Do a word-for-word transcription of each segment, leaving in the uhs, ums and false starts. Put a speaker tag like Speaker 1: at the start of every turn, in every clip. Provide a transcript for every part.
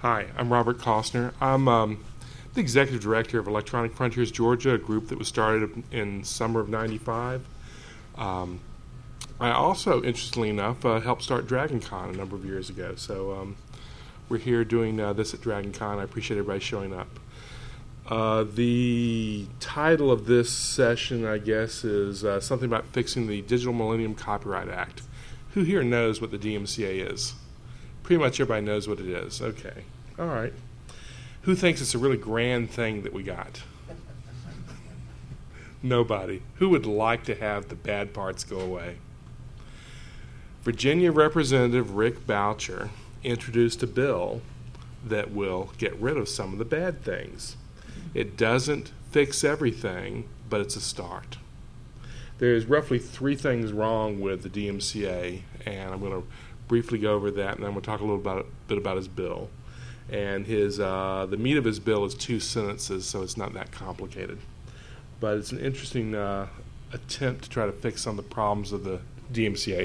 Speaker 1: Hi, I'm Robert Costner. I'm um, the executive director of Electronic Frontiers Georgia, a group that was started in summer of ninety-five. Um, I also, interestingly enough, uh, helped start DragonCon a number of years ago. So um, we're here doing uh, this at DragonCon. I appreciate everybody showing up. Uh, the title of this session, I guess, is uh, something about fixing the Digital Millennium Copyright Act. Who here knows what the D M C A is? Pretty much everybody knows what it is. Okay. All right. Who thinks it's a really grand thing that we got? Nobody. Who would like to have the bad parts go away? Virginia Representative Rick Boucher introduced a bill that will get rid of some of the bad things. It doesn't fix everything, but it's a start. There's roughly three things wrong with the D M C A, and I'm going to briefly go over that, and then we'll talk a little about, bit about his bill. And his uh, the meat of his bill is two sentences, so it's not that complicated. But it's an interesting uh, attempt to try to fix some of the problems of the D M C A.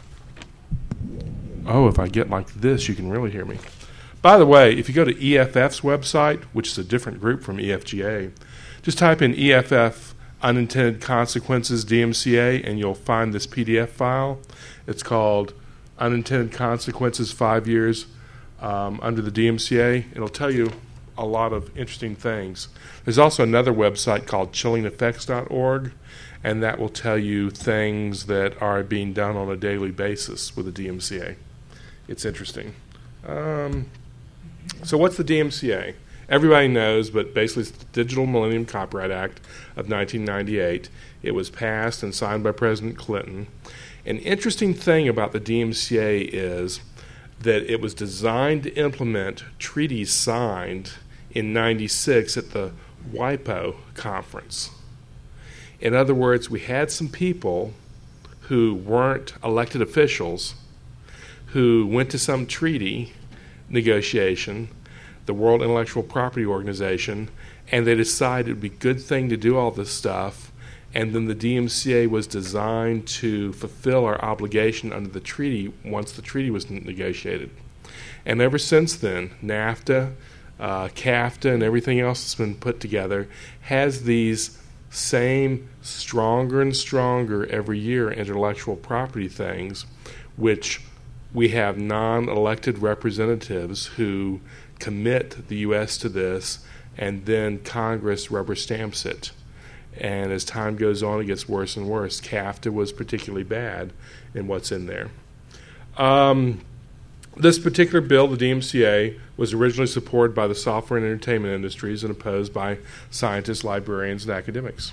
Speaker 1: Oh, if I get like this, you can really hear me. By the way, if you go to E F F's website, which is a different group from E F G A, just type in E F F Unintended Consequences D M C A, and you'll find this P D F file. It's called Unintended Consequences Five Years um, Under the D M C A. It'll tell you a lot of interesting things. There's also another website called chilling effects dot org, and that will tell you things that are being done on a daily basis with the D M C A. It's interesting. Um, so what's the D M C A? Everybody knows, but basically it's the Digital Millennium Copyright Act of nineteen ninety-eight. It was passed and signed by President Clinton. An interesting thing about the D M C A is that it was designed to implement treaties signed in ninety-six at the WIPO conference. In other words, we had some people who weren't elected officials who went to some treaty negotiation, the World Intellectual Property Organization, and they decided it would be a good thing to do all this stuff, and then the D M C A was designed to fulfill our obligation under the treaty once the treaty was negotiated. And ever since then, NAFTA, uh, CAFTA, and everything else that's been put together has these same stronger and stronger every year intellectual property things, which we have non-elected representatives who commit the U S to this, and then Congress rubber stamps it. And as time goes on, it gets worse and worse. CAFTA was particularly bad in what's in there. Um, this particular bill, the D M C A, was originally supported by the software and entertainment industries and opposed by scientists, librarians, and academics.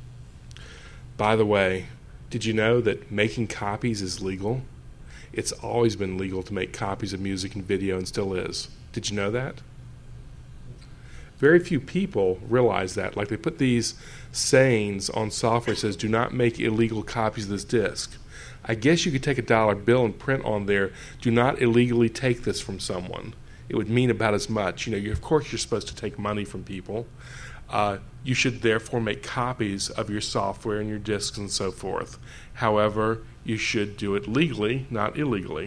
Speaker 1: By the way, did you know that making copies is legal? It's always been legal to make copies of music and video and still is. Did you know that? Very few people realize that. Like they put these sayings on software that says, do not make illegal copies of this disc. I guess you could take a dollar bill and print on there, do not illegally take this from someone. It would mean about as much. You know, you, of course you're supposed to take money from people. Uh, you should therefore make copies of your software and your discs and so forth. However, you should do it legally, not illegally.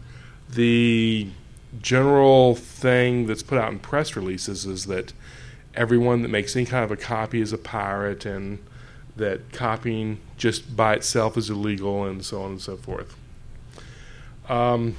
Speaker 1: The general thing that's put out in press releases is that everyone that makes any kind of a copy is a pirate, and that copying just by itself is illegal, and so on and so forth. Um,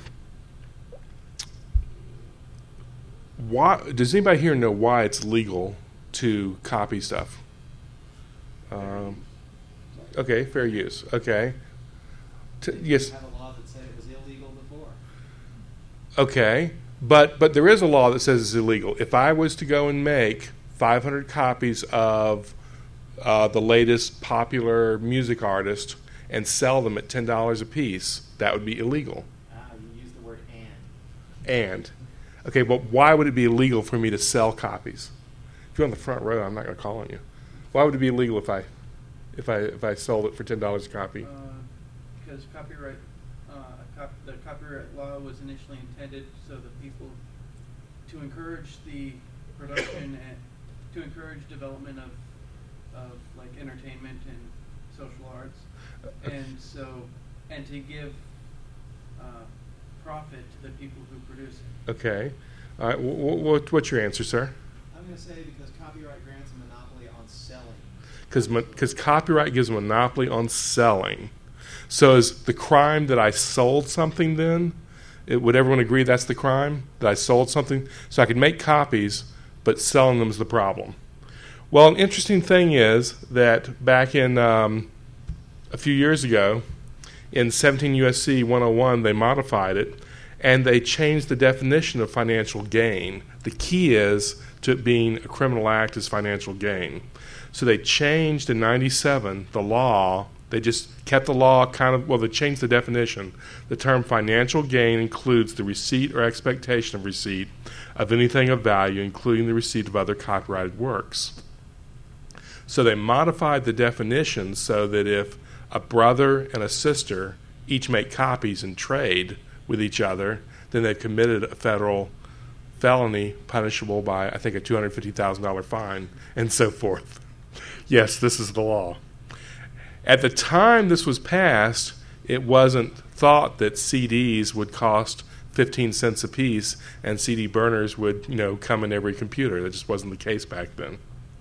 Speaker 1: why does anybody here know why it's legal to copy stuff? Um, okay, fair use. Okay. T- yes.
Speaker 2: Have a law that said it was illegal before.
Speaker 1: Okay, but but there is a law that says it's illegal. If I was to go and make five hundred copies of uh, the latest popular music artist and sell them at ten dollars a piece, that would be illegal.
Speaker 2: Ah, you use the word and.
Speaker 1: And. Okay, but why would it be illegal for me to sell copies? If you're on the front row, I'm not going to call on you. Why would it be illegal if I if I if I sold it for ten dollars a copy?
Speaker 3: Uh, because copyright, uh, cop- the copyright law was initially intended so that people, to encourage the production and to encourage development of, of like entertainment and social arts, and so and to give uh, profit to the people who produce it.
Speaker 1: Okay. All right, w- w- what's your answer, sir?
Speaker 2: I'm going to say because copyright grants a monopoly on selling.
Speaker 1: Because because copyright gives a monopoly on selling. So is the crime that I sold something then? It, would everyone agree that's the crime? That I sold something? So I could make copies, but selling them is the problem. Well, an interesting thing is that back in um, a few years ago, in seventeen U S C one oh one, they modified it, and they changed the definition of financial gain. The key is to it being a criminal act is financial gain. So they changed in ninety-seven the law. They just kept the law kind of, well, they changed the definition. The term financial gain includes the receipt or expectation of receipt of anything of value, including the receipt of other copyrighted works. So they modified the definition so that if a brother and a sister each make copies and trade with each other, then they've committed a federal felony punishable by, I think, a two hundred fifty thousand dollars fine and so forth. Yes, this is the law. At the time this was passed, it wasn't thought that C Ds would cost fifteen cents a piece and C D burners would, you know, come in every computer. That just wasn't the case back then.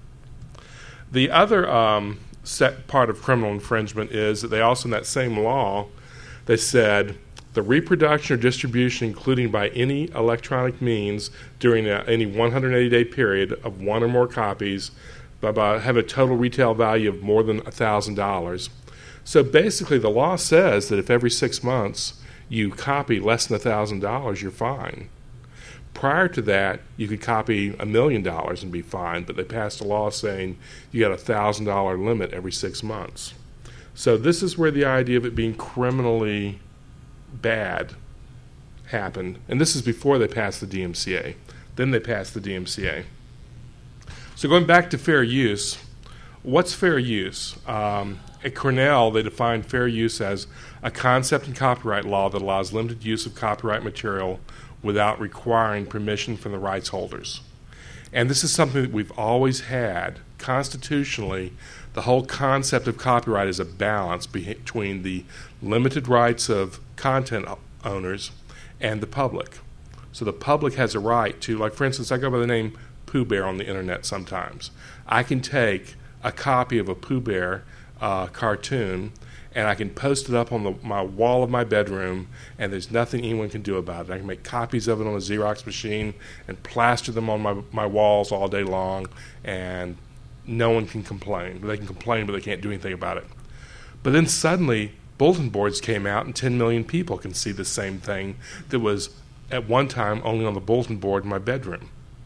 Speaker 1: The other um, set part of criminal infringement is that they also, in that same law, they said the reproduction or distribution, including by any electronic means during a, any one hundred eighty day period of one or more copies, by, by have a total retail value of more than one thousand dollars. So basically the law says that if every six months you copy less than one thousand dollars, you're fine. Prior to that, you could copy a million dollars and be fine, but they passed a law saying you got a one thousand dollars limit every six months. So this is where the idea of it being criminally bad happened. And this is before they passed the D M C A. Then they passed the D M C A. So going back to fair use, what's fair use? Um, at Cornell, they define fair use as a concept in copyright law that allows limited use of copyright material without requiring permission from the rights holders. And this is something that we've always had. Constitutionally, the whole concept of copyright is a balance between the limited rights of content owners and the public. So the public has a right to, like for instance, I go by the name Pooh Bear on the internet sometimes. I can take a copy of a Pooh Bear uh, cartoon and I can post it up on the, my wall of my bedroom, and there's nothing anyone can do about it. I can make copies of it on a Xerox machine and plaster them on my, my walls all day long, and no one can complain. They can complain, but they can't do anything about it. But then suddenly, bulletin boards came out, and ten million people can see the same thing that was at one time only on the bulletin board in my bedroom.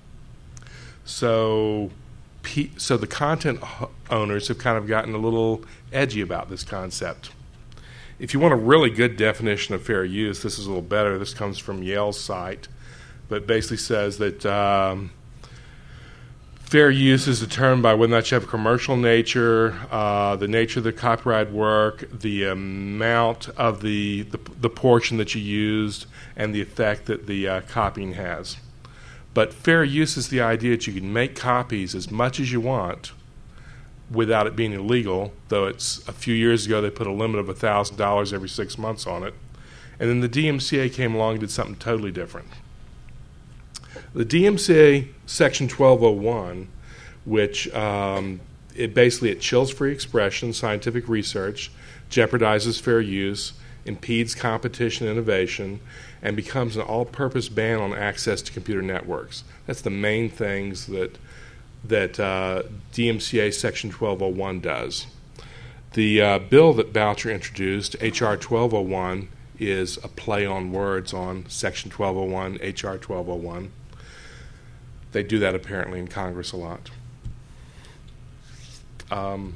Speaker 1: So, so the content owners have kind of gotten a little edgy about this concept. If you want a really good definition of fair use, this is a little better. This comes from Yale's site, but basically says that um, fair use is determined by whether or not you have a commercial nature, uh, the nature of the copyright work, the amount of the, the, the portion that you used, and the effect that the uh, copying has. But fair use is the idea that you can make copies as much as you want without it being illegal, though it's a few years ago they put a limit of one thousand dollars every six months on it. And then the D M C A came along and did something totally different. The D M C A Section twelve oh one, which um, it basically it chills free expression, scientific research, jeopardizes fair use, impedes competition and innovation, and becomes an all-purpose ban on access to computer networks. That's the main things that that uh, D M C A Section twelve oh one does. The uh, bill that Boucher introduced, H R twelve oh one, is a play on words on Section twelve oh one, H R twelve oh one. They do that apparently in Congress a lot. Um,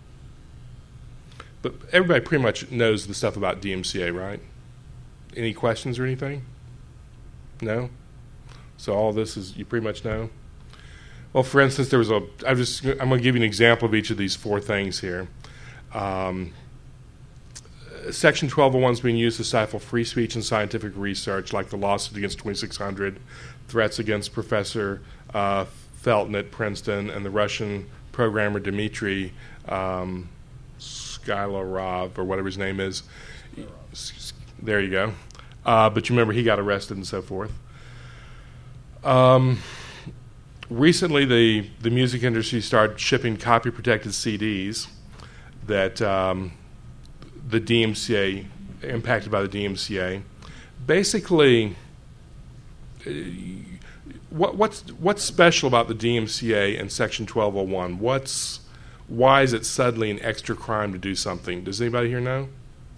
Speaker 1: but everybody pretty much knows the stuff about D M C A, right? Any questions or anything? No? So all this is, you pretty much know? Well, for instance, there was a, I'm just, I'm going to give you an example of each of these four things here. Um, Section twelve oh one is being used to stifle free speech and scientific research, like the lawsuit against twenty-six hundred, threats against Professor uh, Felton at Princeton, and the Russian programmer Dmitry um, Skylorov, or whatever his name is. There you go. Uh, but you remember he got arrested and so forth. Um, recently, the, the music industry started shipping copy-protected C Ds that um, the D M C A, impacted by the D M C A. Basically, uh, what, what's, what's special about the D M C A and Section twelve oh one? What's, why is it suddenly an extra crime to do something? Does anybody here know?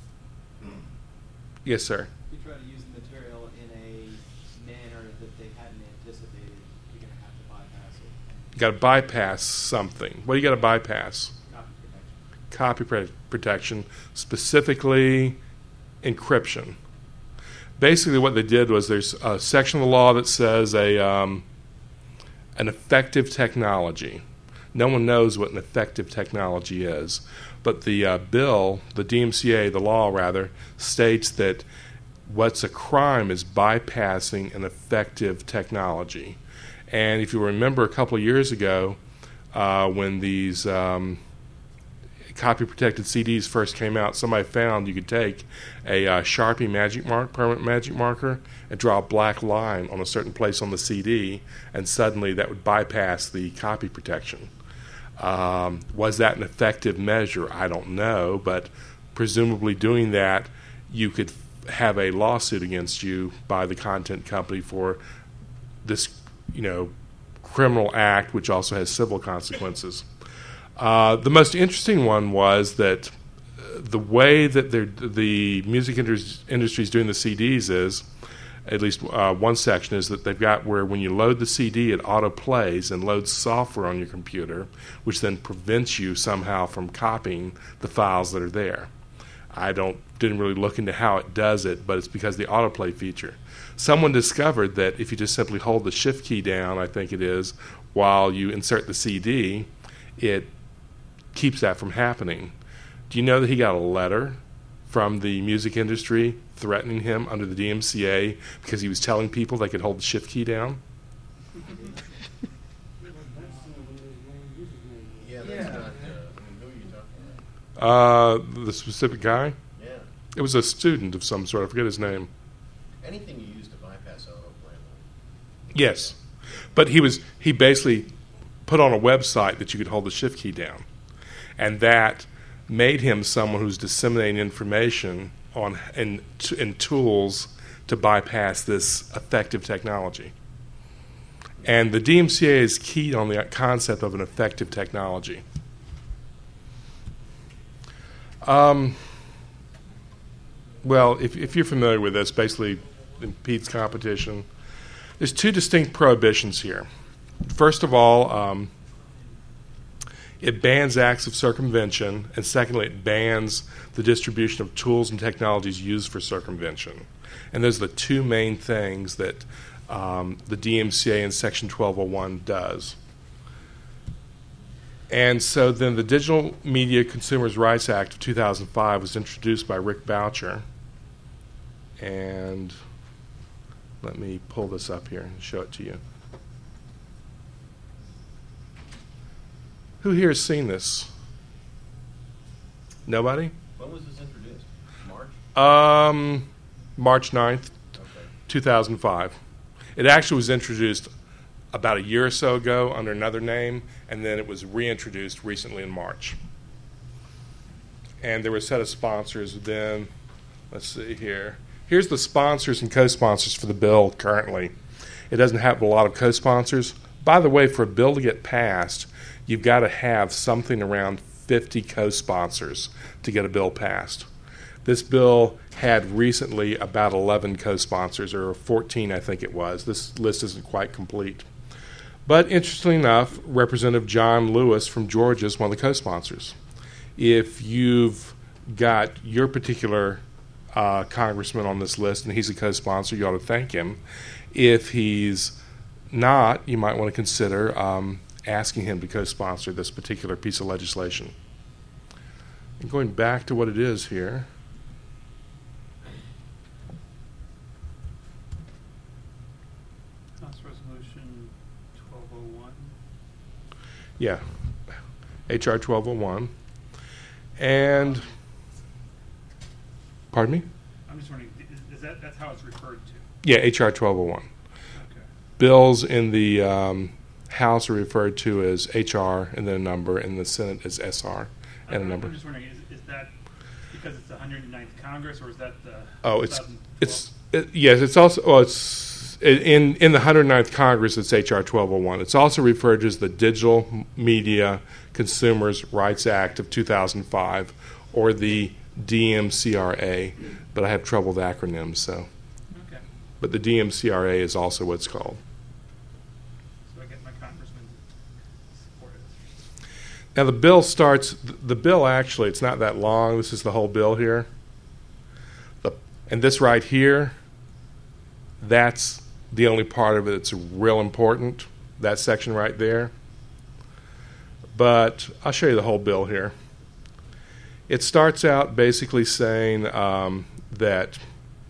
Speaker 1: Yes, sir.
Speaker 2: If you try to use the material in a manner that they hadn't anticipated, you're going to have to bypass it.
Speaker 1: You got to bypass something. What do you got to bypass?
Speaker 2: Copy protection.
Speaker 1: Copy pre- protection, specifically encryption. Basically, what they did was there's a section of the law that says a um, an effective technology. No one knows what an effective technology is, but the uh, bill, the D M C A, the law rather, states that what's a crime is bypassing an effective technology. And if you remember a couple of years ago, uh, when these um, copy-protected C Ds first came out, somebody found you could take a uh, Sharpie magic mark, permanent magic marker, and draw a black line on a certain place on the C D, and suddenly that would bypass the copy protection. Um, was that an effective measure? I don't know, but presumably doing that, you could f- have a lawsuit against you by the content company for this, you know, criminal act, which also has civil consequences. Uh, the most interesting one was that uh, the way that the music indus- industry is doing the C Ds is, at least uh, one section is that they've got where when you load the C D, it auto-plays and loads software on your computer, which then prevents you somehow from copying the files that are there. I don't didn't really look into how it does it, but it's because of the autoplay feature. Someone discovered that if you just simply hold the shift key down, I think it is, while you insert the C D, it keeps that from happening. Do you know that he got a letter from the music industry threatening him under the D M C A because he was telling people they could hold the shift key down?
Speaker 4: Yeah, that's
Speaker 3: Yeah.
Speaker 4: not, uh, I mean, who are you talking about?
Speaker 1: Uh, the specific guy?
Speaker 4: Yeah.
Speaker 1: It was a student of some sort. I forget his name.
Speaker 4: Anything you use to bypass autoplay.
Speaker 1: Yes. But he was he basically put on a website that you could hold the shift key down. And that made him someone who's disseminating information on and and tools to bypass this effective technology. And the D M C A is keyed on the concept of an effective technology. Um, well, if, if you're familiar with this, basically impedes competition. There's two distinct prohibitions here. First of all, um, it bans acts of circumvention, and secondly, it bans the distribution of tools and technologies used for circumvention. And those are the two main things that um, the D M C A in Section twelve oh one does. And so then the Digital Media Consumers' Rights Act of two thousand five was introduced by Rick Boucher. And let me pull this up here and show it to you. Who here has seen this? Nobody?
Speaker 4: When was this introduced? March?
Speaker 1: Um, March ninth,
Speaker 4: Okay.
Speaker 1: two thousand five. It actually was introduced about a year or so ago under another name, and then it was reintroduced recently in March. And there were a set of sponsors. Then, let's see here. Here's the sponsors and co-sponsors for the bill currently. It doesn't have a lot of co-sponsors. By the way, for a bill to get passed, you've got to have something around fifty co-sponsors to get a bill passed. This bill had recently about eleven co-sponsors, or fourteen I think it was. This list isn't quite complete. But interestingly enough, Representative John Lewis from Georgia is one of the co-sponsors. If you've got your particular uh, congressman on this list and he's a co-sponsor, you ought to thank him. If he's not, you might want to consider um, asking him to co-sponsor this particular piece of legislation. And going back to what it is here.
Speaker 3: House Resolution twelve oh one.
Speaker 1: Yeah, H R twelve oh one. And, pardon me?
Speaker 5: I'm just wondering, is, is that, that's how it's referred to?
Speaker 1: Yeah, H R twelve oh one.
Speaker 5: Okay.
Speaker 1: bills in the um, House are referred to as H R and then a number, and the Senate as S R and a
Speaker 5: I'm,
Speaker 1: number.
Speaker 5: I'm just wondering, is, is that because it's the one hundred ninth Congress, or is that the
Speaker 1: Oh, it's
Speaker 5: twenty twelve?
Speaker 1: it's it, yes, it's also well, it's in in the one hundred ninth Congress. It's H R twelve oh one. It's also referred to as the Digital Media Consumers Rights Act of two thousand five, or the D M C R A. But I have trouble with acronyms, so.
Speaker 5: Okay.
Speaker 1: But the D M C R A is also what it's called.
Speaker 5: So I get my congressman to support it.
Speaker 1: Now the bill starts. The bill actually, it's not that long. This is the whole bill here. The, and this right here, that's the only part of it that's real important. That section right there. But I'll show you the whole bill here. It starts out basically saying um, that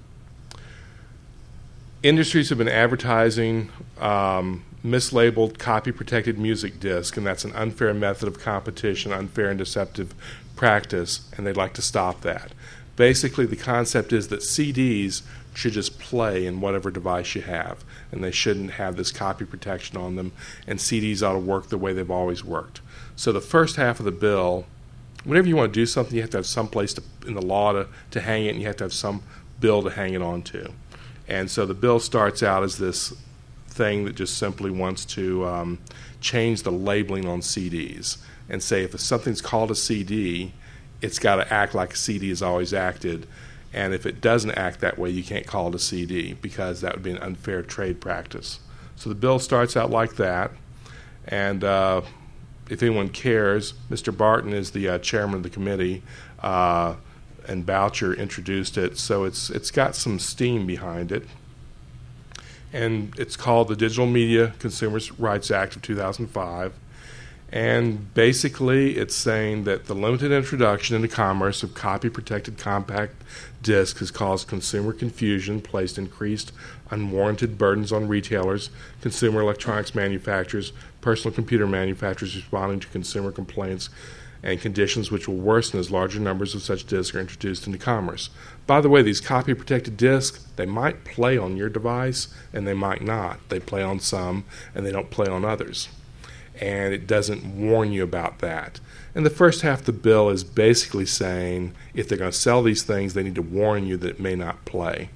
Speaker 1: industries have been advertising um, mislabeled copy-protected music disc, and that's an unfair method of competition, unfair and deceptive practice, and they'd like to stop that. Basically, the concept is that C Ds should just play in whatever device you have, and they shouldn't have this copy protection on them, and C Ds ought to work the way they've always worked. So the first half of the bill, whenever you want to do something, you have to have some place to, in the law to, to hang it, and you have to have some bill to hang it on to. And so the bill starts out as this thing that just simply wants to um, change the labeling on C Ds and say if something's called a C D, it's got to act like a C D has always acted. And if it doesn't act that way, you can't call it a C D because that would be an unfair trade practice. So the bill starts out like that. And uh, if anyone cares, Mister Barton is the uh, chairman of the committee, uh, and Boucher introduced it. So it's it's got some steam behind it. And it's called the Digital Media Consumers Rights Act of two thousand five. And basically it's saying that the limited introduction into commerce of copy-protected compact discs has caused consumer confusion, placed increased unwarranted burdens on retailers, consumer electronics manufacturers, personal computer manufacturers responding to consumer complaints, and conditions which will worsen as larger numbers of such discs are introduced into commerce. By the way, these copy-protected discs, they might play on your device and they might not. They play on some and they don't play on others. And it doesn't warn you about that. And the first half of the bill is basically saying if they're going to sell these things, they need to warn you that it may not play.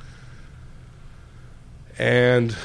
Speaker 1: And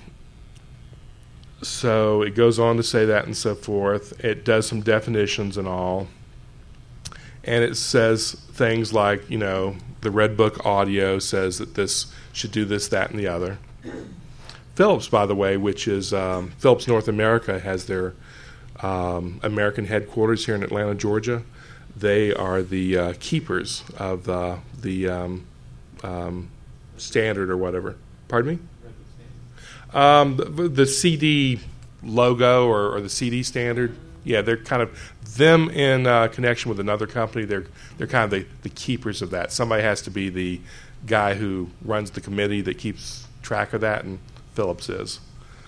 Speaker 1: so it goes on to say that and so forth. It does some definitions and all. And it says things like, you know, the Red Book Audio says that this should do this, that, and the other. Philips, by the way, which is um, Philips North America, has their um, American headquarters here in Atlanta, Georgia. They are the uh, keepers of uh, the um, um, standard or whatever. Pardon me? Um, the, the C D logo or, or the C D standard. Yeah, they're kind of them in uh, connection with another company. They're they're kind of the, the keepers of that. Somebody has to be the guy who runs the committee that keeps track of that, and Philips is.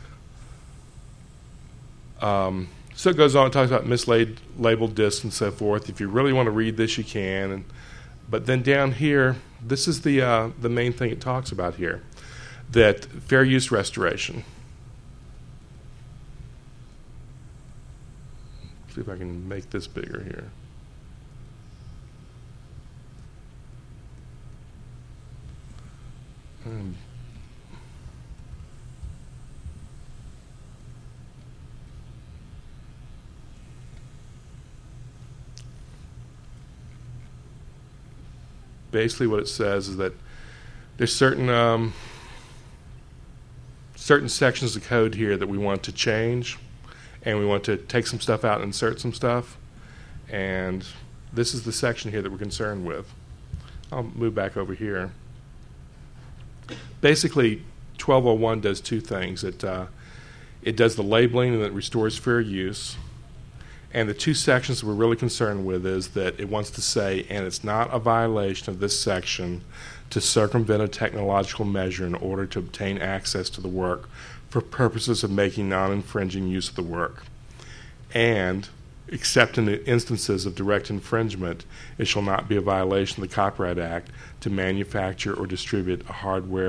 Speaker 1: Um, so it goes on and talks about mislabeled discs and so forth. If you really want to read this, you can. And, but then down here, this is the uh, the main thing it talks about here, that fair use restoration. See if I can make this bigger here. Um, Basically, what it says is that there's certain um, certain sections of code here that we want to change, and we want to take some stuff out and insert some stuff. And this is the section here that we're concerned with. I'll move back over here. Basically, twelve oh one does two things. It uh, it does the labeling and it restores fair use. And the two sections that we're really concerned with is that it wants to say, and it's not a violation of this section to circumvent a technological measure in order to obtain access to the work for purposes of making non-infringing use of the work. And, except in the instances of direct infringement, it shall not be a violation of the Copyright Act to manufacture or distribute a hardware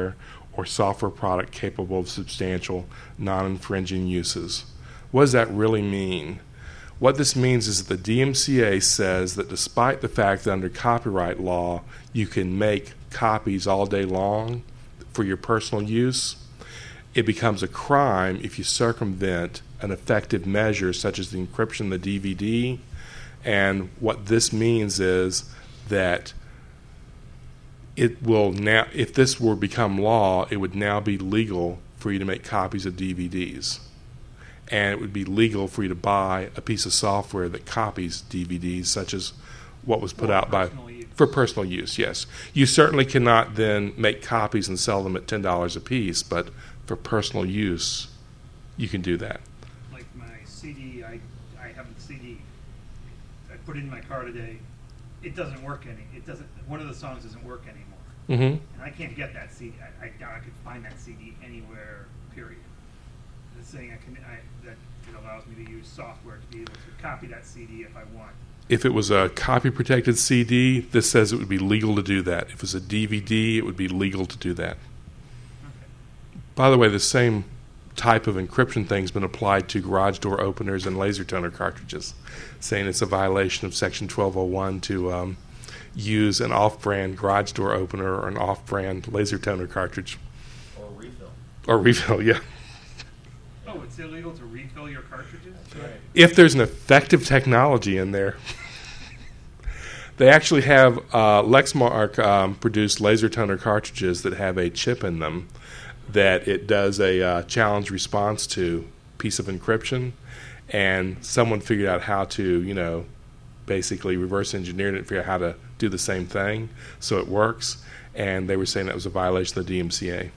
Speaker 1: or software product capable of substantial non-infringing uses. What does that really mean? What this means is that the D M C A says that despite the fact that under copyright law you can make copies all day long for your personal use, it becomes a crime if you circumvent an effective measure such as the encryption of the D V D. And what this means is that it will now, if this were to become law, it would now be legal for you to make copies of D V Ds. And it would be legal for you to buy a piece of software that copies D V Ds, such as what was put
Speaker 5: For
Speaker 1: out by
Speaker 5: personal use.
Speaker 1: for personal use. Yes, you certainly cannot then make copies and sell them at ten dollars a piece, but for personal use, you can do that.
Speaker 5: Like my C D, I, I have a C D. I put it in my car today. It doesn't work any. It doesn't. One of the songs doesn't work anymore,
Speaker 1: Mm-hmm.
Speaker 5: and I can't get that C D. I, I doubt I could find that C D anywhere. Period. It's saying I can. I, that it allows me to use software to be able to copy that C D if I want.
Speaker 1: If it was a copy-protected C D, this says it would be legal to do that. If it was a D V D, it would be legal to do that.
Speaker 5: Okay.
Speaker 1: By the way, the same type of encryption thing has been applied to garage door openers and laser toner cartridges, saying it's a violation of Section twelve oh one to um, use an off-brand garage door opener or an off-brand laser toner cartridge.
Speaker 4: Or refill.
Speaker 1: Or refill, yeah.
Speaker 5: Oh, it's illegal to refill your cartridges?
Speaker 4: That's right.
Speaker 1: If there's an effective technology in there. They actually have uh, Lexmark um, produced laser toner cartridges that have a chip in them that it does a uh, challenge response to piece of encryption, and someone figured out how to, you know, basically reverse engineered it and figure out how to do the same thing so it works, and they were saying that was a violation of the D M C A.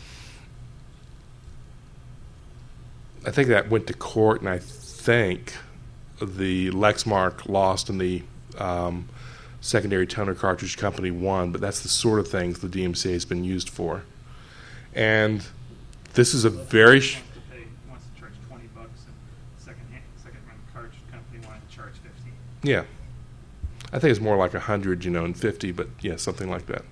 Speaker 1: I think that went to court, and I think the Lexmark lost and the um, secondary toner cartridge company won, but that's the sort of things the D M C A has been used for. And this is a very... Sh-
Speaker 5: Wants to pay, wants to charge twenty bucks, and second hand, second run cartridge company wanted to charge fifteen.
Speaker 1: yeah. I think it's more like one hundred, you know, and fifty, but yeah, something like that.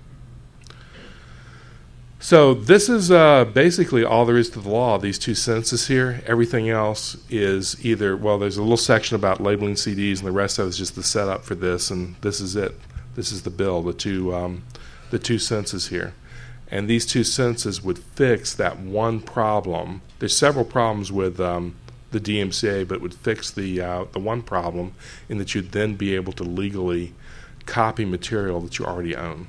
Speaker 1: So this is uh, basically all there is to the law, these two sentences here. Everything else is either, well, there's a little section about labeling C Ds, and the rest of it is just the setup for this, and this is it. This is the bill, the two, um, the two sentences here. And these two sentences would fix that one problem. There's several problems with um, the D M C A, but it would fix the uh, the one problem in that you'd then be able to legally copy material that you already own,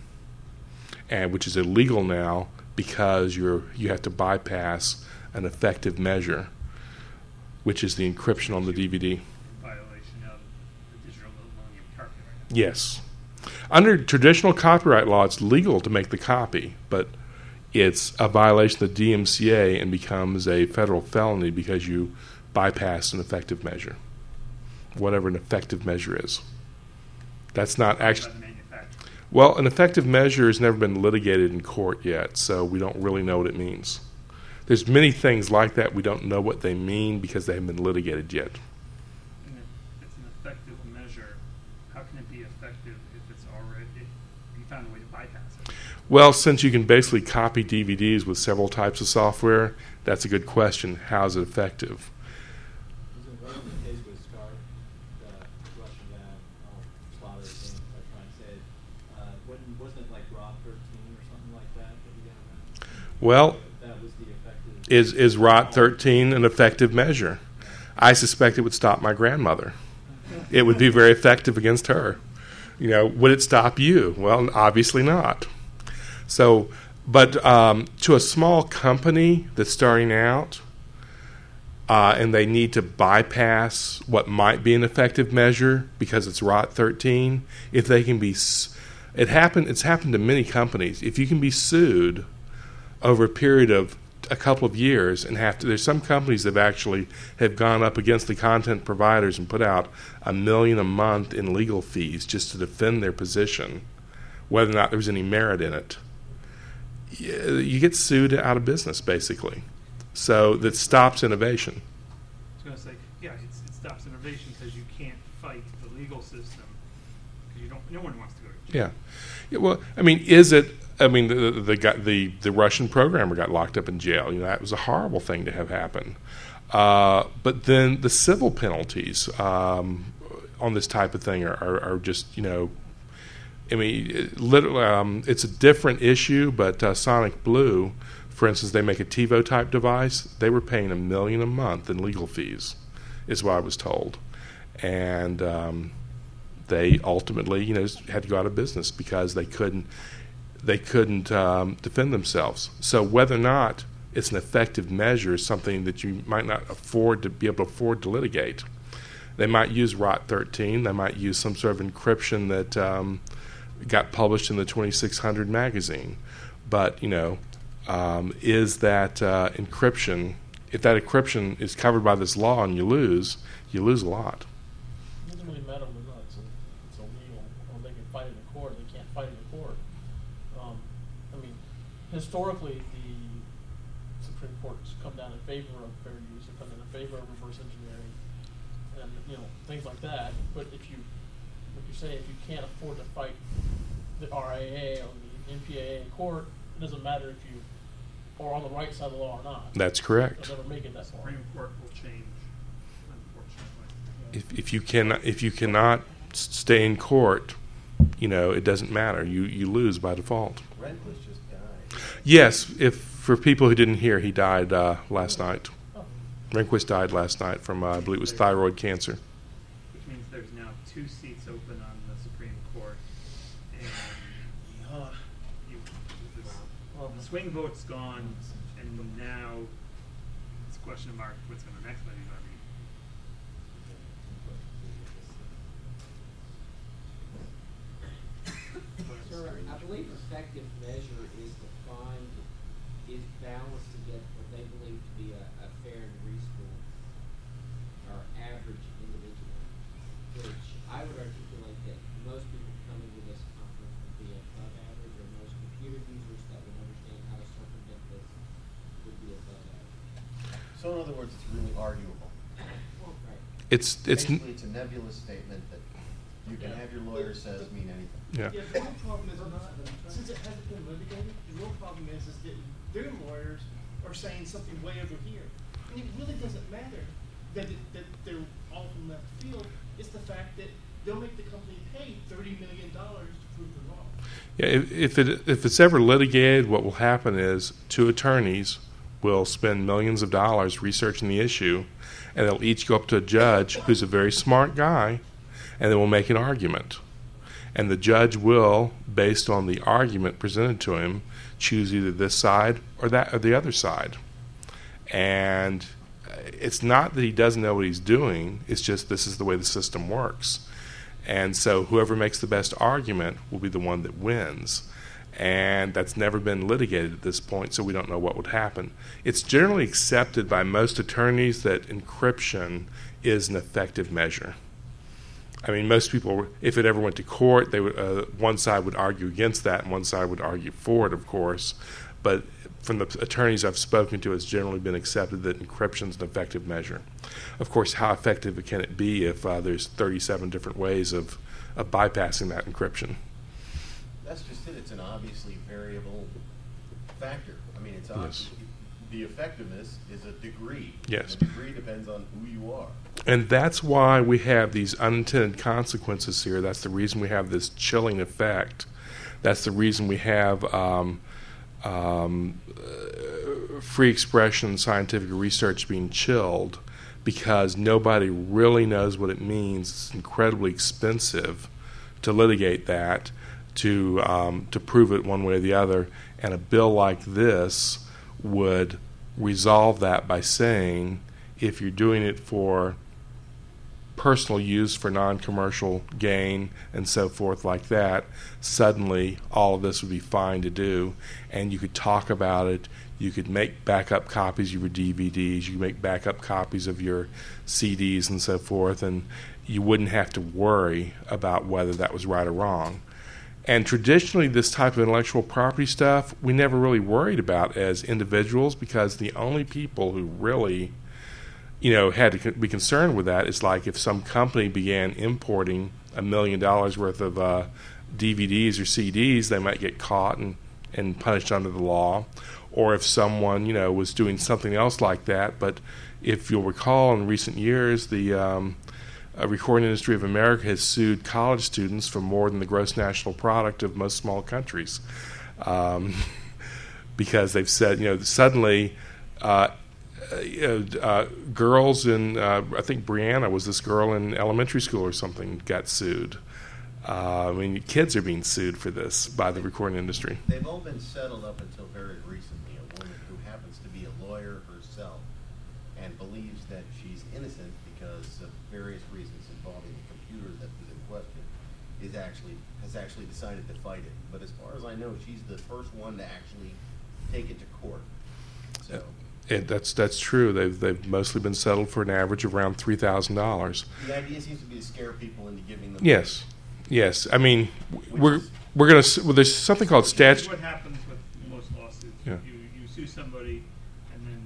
Speaker 1: and which is illegal now because you're you have to bypass an effective measure, which is the encryption on the D V D.
Speaker 5: Violation of the Digital Millennium Copyright Act.
Speaker 1: Yes. Under traditional copyright law, it's legal to make the copy, but it's a violation of the D M C A and becomes a federal felony because you bypass an effective measure, whatever an effective measure is. That's not
Speaker 5: By
Speaker 1: actually...
Speaker 5: the manufacturer.
Speaker 1: Well, an effective measure has never been litigated in court yet, so we don't really know what it means. There's many things like that we don't know what they mean because they haven't been litigated yet.
Speaker 5: And if it's an effective measure, how can it be effective if it's already, if you found a way to bypass it?
Speaker 1: Well, since you can basically copy D V Ds with several types of software, that's a good question. How is it effective?
Speaker 2: Wasn't wasn't the case with Star, the Russian guy, I'll slaughter his name if I try and say it. Uh, wasn't, wasn't it like Raw thirteen or something like that that we got?
Speaker 1: Well,
Speaker 2: That was the effective.
Speaker 1: is is R O T thirteen an effective measure? I suspect it would stop my grandmother. It would be very effective against her. You know, would it stop you? Well, obviously not. So, but um, to a small company that's starting out, uh, and they need to bypass what might be an effective measure because it's R O T thirteen, if they can be, s- it happened. It's happened to many companies. If you can be sued over a period of a couple of years and have to, there's some companies that have actually have gone up against the content providers and put out a million a month in legal fees just to defend their position, whether or not there's any merit in it. You you get sued out of business, basically. So that stops innovation.
Speaker 5: I was going to say, yeah, it's, it stops innovation because you can't fight the legal system because you don't. No one wants to go to jail.
Speaker 1: Yeah. Yeah. Well, I mean, is it I mean, the the, guy, the the Russian programmer got locked up in jail. You know, that was a horrible thing to have happen. Uh, but then the civil penalties um, on this type of thing are, are, are just, you know, I mean, it, literally, um, it's a different issue. But uh, Sonic Blue, for instance, they make a TiVo type device. They were paying a million a month in legal fees, is what I was told, and um, they ultimately, you know, had to go out of business because they couldn't. They couldn't um, defend themselves. So whether or not it's an effective measure is something that you might not afford to be able to afford to litigate. They might use R O T thirteen. They might use some sort of encryption that um, got published in the twenty-six hundred magazine. But, you know, um, is that uh, encryption, if that encryption is covered by this law and you lose, you lose a lot.
Speaker 6: It doesn't really matter whether or not it's, a, it's illegal or they can fight it in court. They can't fight it in court. Um, I mean, historically, the Supreme Court's come down in favor of fair use, or come down in favor of reverse engineering, and you know things like that. But if you, like you're saying, if you can't afford to fight the R I A or the N P A A in court, it doesn't matter if you are on the right side of the law or not.
Speaker 1: That's correct.
Speaker 6: They'll never make it that far.
Speaker 5: Supreme Court will change, unfortunately.
Speaker 1: If, if you can, if you cannot s- stay in court, you know, it doesn't matter. You you lose by default.
Speaker 4: Rehnquist just died.
Speaker 1: Yes, if for people who didn't hear, he died uh, last night.
Speaker 6: Oh.
Speaker 1: Rehnquist died last night from, uh, I believe it was thyroid cancer.
Speaker 5: Which means there's now two seats open on the Supreme Court. And you, this, well, the swing vote's gone, and now it's a question mark what's going to next levy going to be.
Speaker 7: Sir, I believe effective measure is defined, is balanced to get what they believe to be a, a fair and reasonable or average individual, which I would articulate that most people coming to this conference would be above average, or most computer users that would understand how to circumvent this would be above average.
Speaker 4: So in other words, it's really arguable.
Speaker 7: Well, right.
Speaker 1: It's it's n-
Speaker 4: Basically, it's a nebulous statement that you can have your lawyer says mean anything.
Speaker 1: yeah.
Speaker 8: Yeah, the real problem is not, since it hasn't been litigated, the real problem is, is that their lawyers are saying something way over here. And it really doesn't matter that, it, that they're all from left field. It's the fact that they'll make the company pay thirty million dollars to prove the wrong.
Speaker 1: Yeah, if, if it if it's ever litigated, what will happen is two attorneys will spend millions of dollars researching the issue, and they'll each go up to a judge who's a very smart guy, and they will make an argument. And the judge will, based on the argument presented to him, choose either this side or that or the other side. And it's not that he doesn't know what he's doing, it's just this is the way the system works. And so whoever makes the best argument will be the one that wins. And that's never been litigated at this point, so we don't know what would happen. It's generally accepted by most attorneys that encryption is an effective measure. I mean, most people, if it ever went to court, they would, uh, one side would argue against that, and one side would argue for it, of course. But from the attorneys I've spoken to, it's generally been accepted that encryption is an effective measure. Of course, how effective can it be if uh, there's thirty-seven different ways of, of bypassing that encryption?
Speaker 4: That's just it. It's an obviously variable factor. I mean, it's obvious.
Speaker 1: Yes.
Speaker 4: The effectiveness is a degree.
Speaker 1: Yes.
Speaker 4: The degree depends on who you are.
Speaker 1: And that's why we have these unintended consequences here. That's the reason we have this chilling effect. That's the reason we have um, um, uh, free expression scientific research being chilled, because nobody really knows what it means. It's incredibly expensive to litigate that, to um, to prove it one way or the other. And a bill like this would resolve that by saying, if you're doing it for personal use for non-commercial gain and so forth like that, suddenly all of this would be fine to do, and you could talk about it. You could make backup copies of your D V Ds. You could make backup copies of your C Ds and so forth, and you wouldn't have to worry about whether that was right or wrong. And traditionally, this type of intellectual property stuff, we never really worried about as individuals, because the only people who really, you know, had to be concerned with that is like if some company began importing a million dollars worth of uh, D V Ds or C Ds, they might get caught and and punished under the law, or if someone, you know, was doing something else like that. But if you'll recall, in recent years, the um, uh, Recording Industry of America has sued college students for more than the gross national product of most small countries, um, because they've said, you know, suddenly uh, you know, uh, girls in, uh, I think Brianna was this girl in elementary school or something, got sued. Uh, I mean, kids are being sued for this by the recording industry.
Speaker 4: They've all been settled up until very recently. A woman who happens to be a lawyer herself and believes that she's innocent because of various reasons involving the computer that was in question is actually has actually decided to fight it. But as far as I know, she's the first one to actually take it to court. So.
Speaker 1: It, that's that's true. They've they've mostly been settled for an average of around three thousand dollars.
Speaker 4: The idea seems to be to scare people into giving them.
Speaker 1: Yes. Yes, I mean, we're we're going to. Well, there's something called statute.
Speaker 5: What happens with most lawsuits?
Speaker 1: Yeah.
Speaker 5: You you sue somebody, and then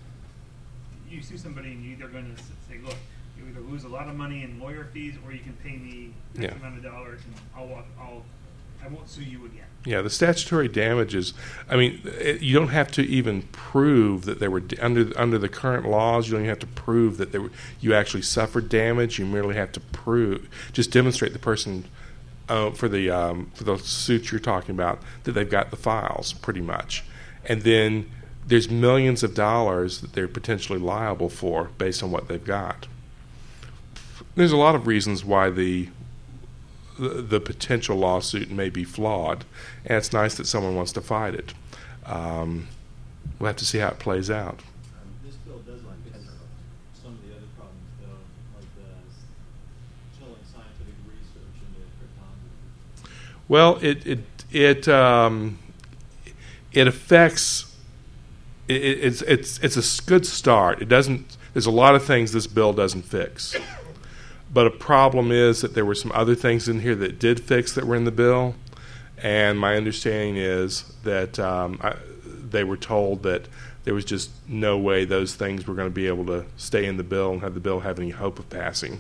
Speaker 5: you sue somebody, and you're either going to say, "Look, you either lose a lot of money in lawyer fees, or you can pay me X
Speaker 1: Yeah.
Speaker 5: amount of dollars, and I'll walk, I'll I won't sue you again."
Speaker 1: Yeah, the statutory damages. I mean, it, you don't have to even prove that they were d- under under the current laws. You don't even have to prove that they were, you actually suffered damage. You merely have to prove, just demonstrate the person uh, for the um, for the suits you're talking about that they've got the files, pretty much, and then there's millions of dollars that they're potentially liable for based on what they've got. There's a lot of reasons why the The, the potential lawsuit may be flawed, and it's nice that someone wants to fight it. Um, we'll have to see how it plays out.
Speaker 2: Um, this bill does fix some of the other problems, though, like the chilling scientific research into cryptography.
Speaker 1: Well, it it it um, it affects. It, it's it's it's a good start. It doesn't. There's a lot of things this bill doesn't fix. But a problem is that there were some other things in here that did fix that were in the bill, and my understanding is that um, I, they were told that there was just no way those things were going to be able to stay in the bill and have the bill have any hope of passing.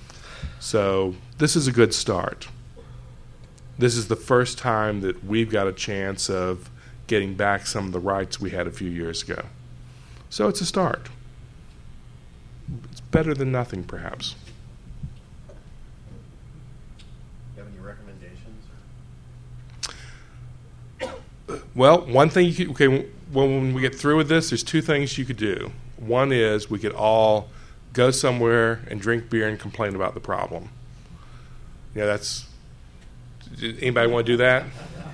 Speaker 1: So this is a good start. This is the first time that we've got a chance of getting back some of the rights we had a few years ago. So it's a start. It's better than nothing, perhaps.
Speaker 4: Recommendations?
Speaker 1: Well, one thing you could, okay, well, when we get through with this, there's two things you could do. One is we could all go somewhere and drink beer and complain about the problem. Yeah, that's. Anybody want to do that?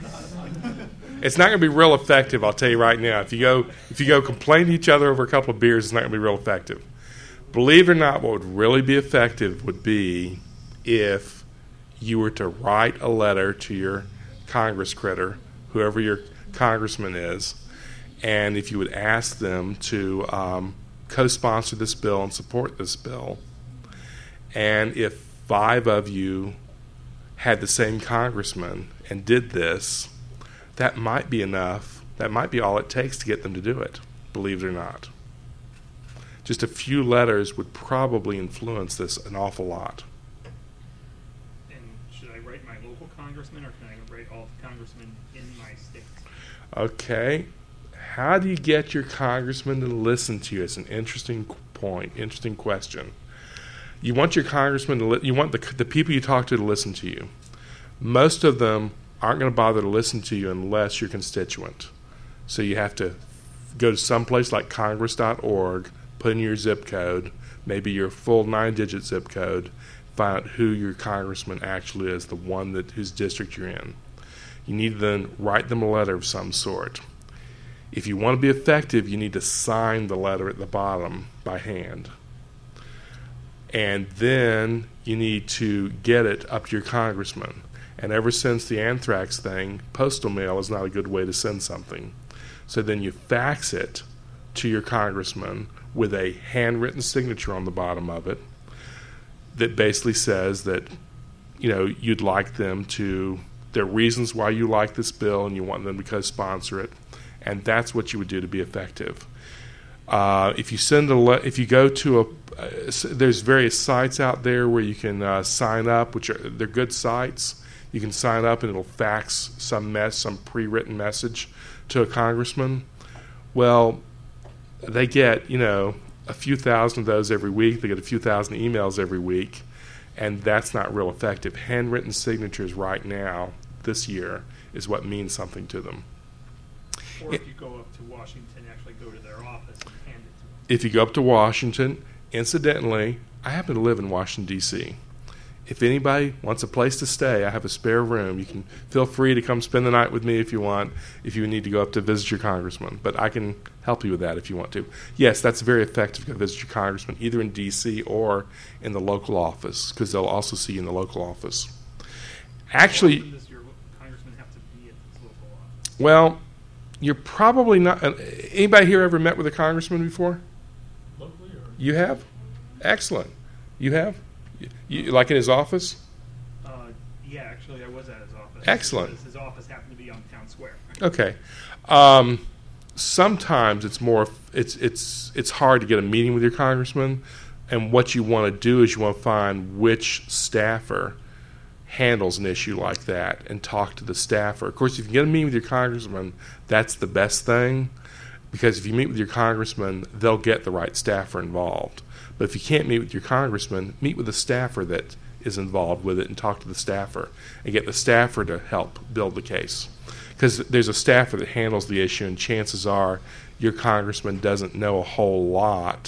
Speaker 1: It's not going to be real effective, I'll tell you right now. If you go, if you go complain to each other over a couple of beers, it's not going to be real effective. Believe it or not, what would really be effective would be if you were to write a letter to your Congress critter, whoever your congressman is, and if you would ask them to um, co-sponsor this bill and support this bill, and if five of you had the same congressman and did this, that might be enough. That might be all it takes to get them to do it, believe it or not. Just a few letters would probably influence this an awful lot.
Speaker 5: Should I write my local congressman, or can I write all the congressmen in my state?
Speaker 1: Okay. How do you get your congressman to listen to you? It's an interesting point, interesting question. You want your congressman to li- you want the the people you talk to to listen to you. Most of them aren't going to bother to listen to you unless you're constituent. So you have to go to someplace like congress dot org, put in your zip code, maybe your full nine-digit zip code, find out who your congressman actually is, the one that whose district you're in. You need to then write them a letter of some sort. If you want to be effective, you need to sign the letter at the bottom by hand. And then you need to get it up to your congressman. And ever since the anthrax thing, postal mail is not a good way to send something. So then you fax it to your congressman with a handwritten signature on the bottom of it that basically says that, you know, you'd like them to, there are reasons why you like this bill and you want them to co-sponsor it, and that's what you would do to be effective. Uh, if you send a, le- if you go to a, uh, there's various sites out there where you can uh, sign up, which are they're good sites. You can sign up and it'll fax some mess, some pre-written message to a congressman. Well, they get, you know, a few thousand of those every week. They get a few thousand emails every week, and that's not real effective. Handwritten signatures right now, this year, is what means something to them.
Speaker 5: Or if you go up to Washington, actually go to their office and hand it to them.
Speaker 1: If you go up to Washington, incidentally, I happen to live in Washington, D C If anybody wants a place to stay, I have a spare room. You can feel free to come spend the night with me if you want, if you need to go up to visit your congressman. But I can help you with that if you want to. Yes, that's very effective to go visit your congressman, either in D C or in the local office, because they'll also see you in the local office. Actually,
Speaker 5: How often does your congressman have to be at his local office?
Speaker 1: well, you're probably not. Uh, anybody here ever met with a congressman before?
Speaker 6: Locally or?
Speaker 1: You have? Excellent. You have? You, you, like in his office?
Speaker 5: Uh, yeah, actually, I was at his office.
Speaker 1: Excellent.
Speaker 5: Because his office happened to be on Town Square.
Speaker 1: Okay. Um, sometimes it's more. It's it's it's hard to get a meeting with your congressman, and what you want to do is you want to find which staffer handles an issue like that and talk to the staffer. Of course, if you get a meeting with your congressman, that's the best thing, because if you meet with your congressman, they'll get the right staffer involved. But if you can't meet with your congressman, meet with the staffer that is involved with it and talk to the staffer and get the staffer to help build the case. Because there's a staffer that handles the issue, and chances are your congressman doesn't know a whole lot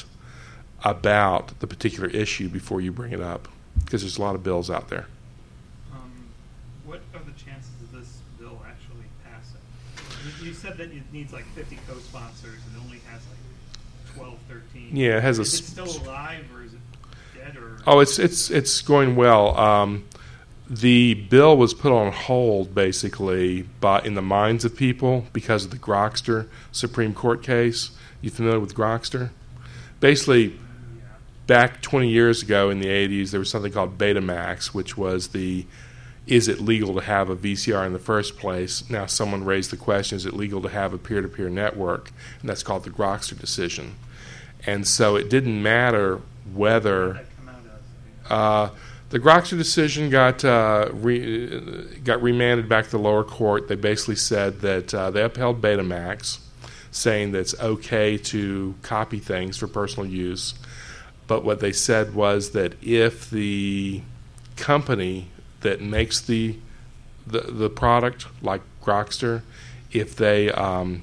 Speaker 1: about the particular issue before you bring it up, because there's a lot of bills out there.
Speaker 5: Um, what are the chances of this bill actually passing? You, you said that it needs like fifty co-sponsors and it only has like twelve, thirteen.
Speaker 1: Yeah, it has a
Speaker 5: Is it
Speaker 1: s-
Speaker 5: still alive or is it dead? Or
Speaker 1: Oh, it's it's it's going well. Um, the bill was put on hold basically by in the minds of people because of the Grokster Supreme Court case. You familiar with Grokster? Basically,
Speaker 5: yeah.
Speaker 1: back twenty years ago in the eighties, there was something called Betamax, which was the is it legal to have a V C R in the first place? Now someone raised the question, is it legal to have a peer-to-peer network? And that's called the Grokster decision. And so it didn't matter whether
Speaker 5: That come out as,
Speaker 1: uh, the Grokster decision got uh, re, got remanded back to the lower court. They basically said that uh, they upheld Betamax, saying that it's okay to copy things for personal use. But what they said was that if the company that makes the the, the product, like Grokster, if they um,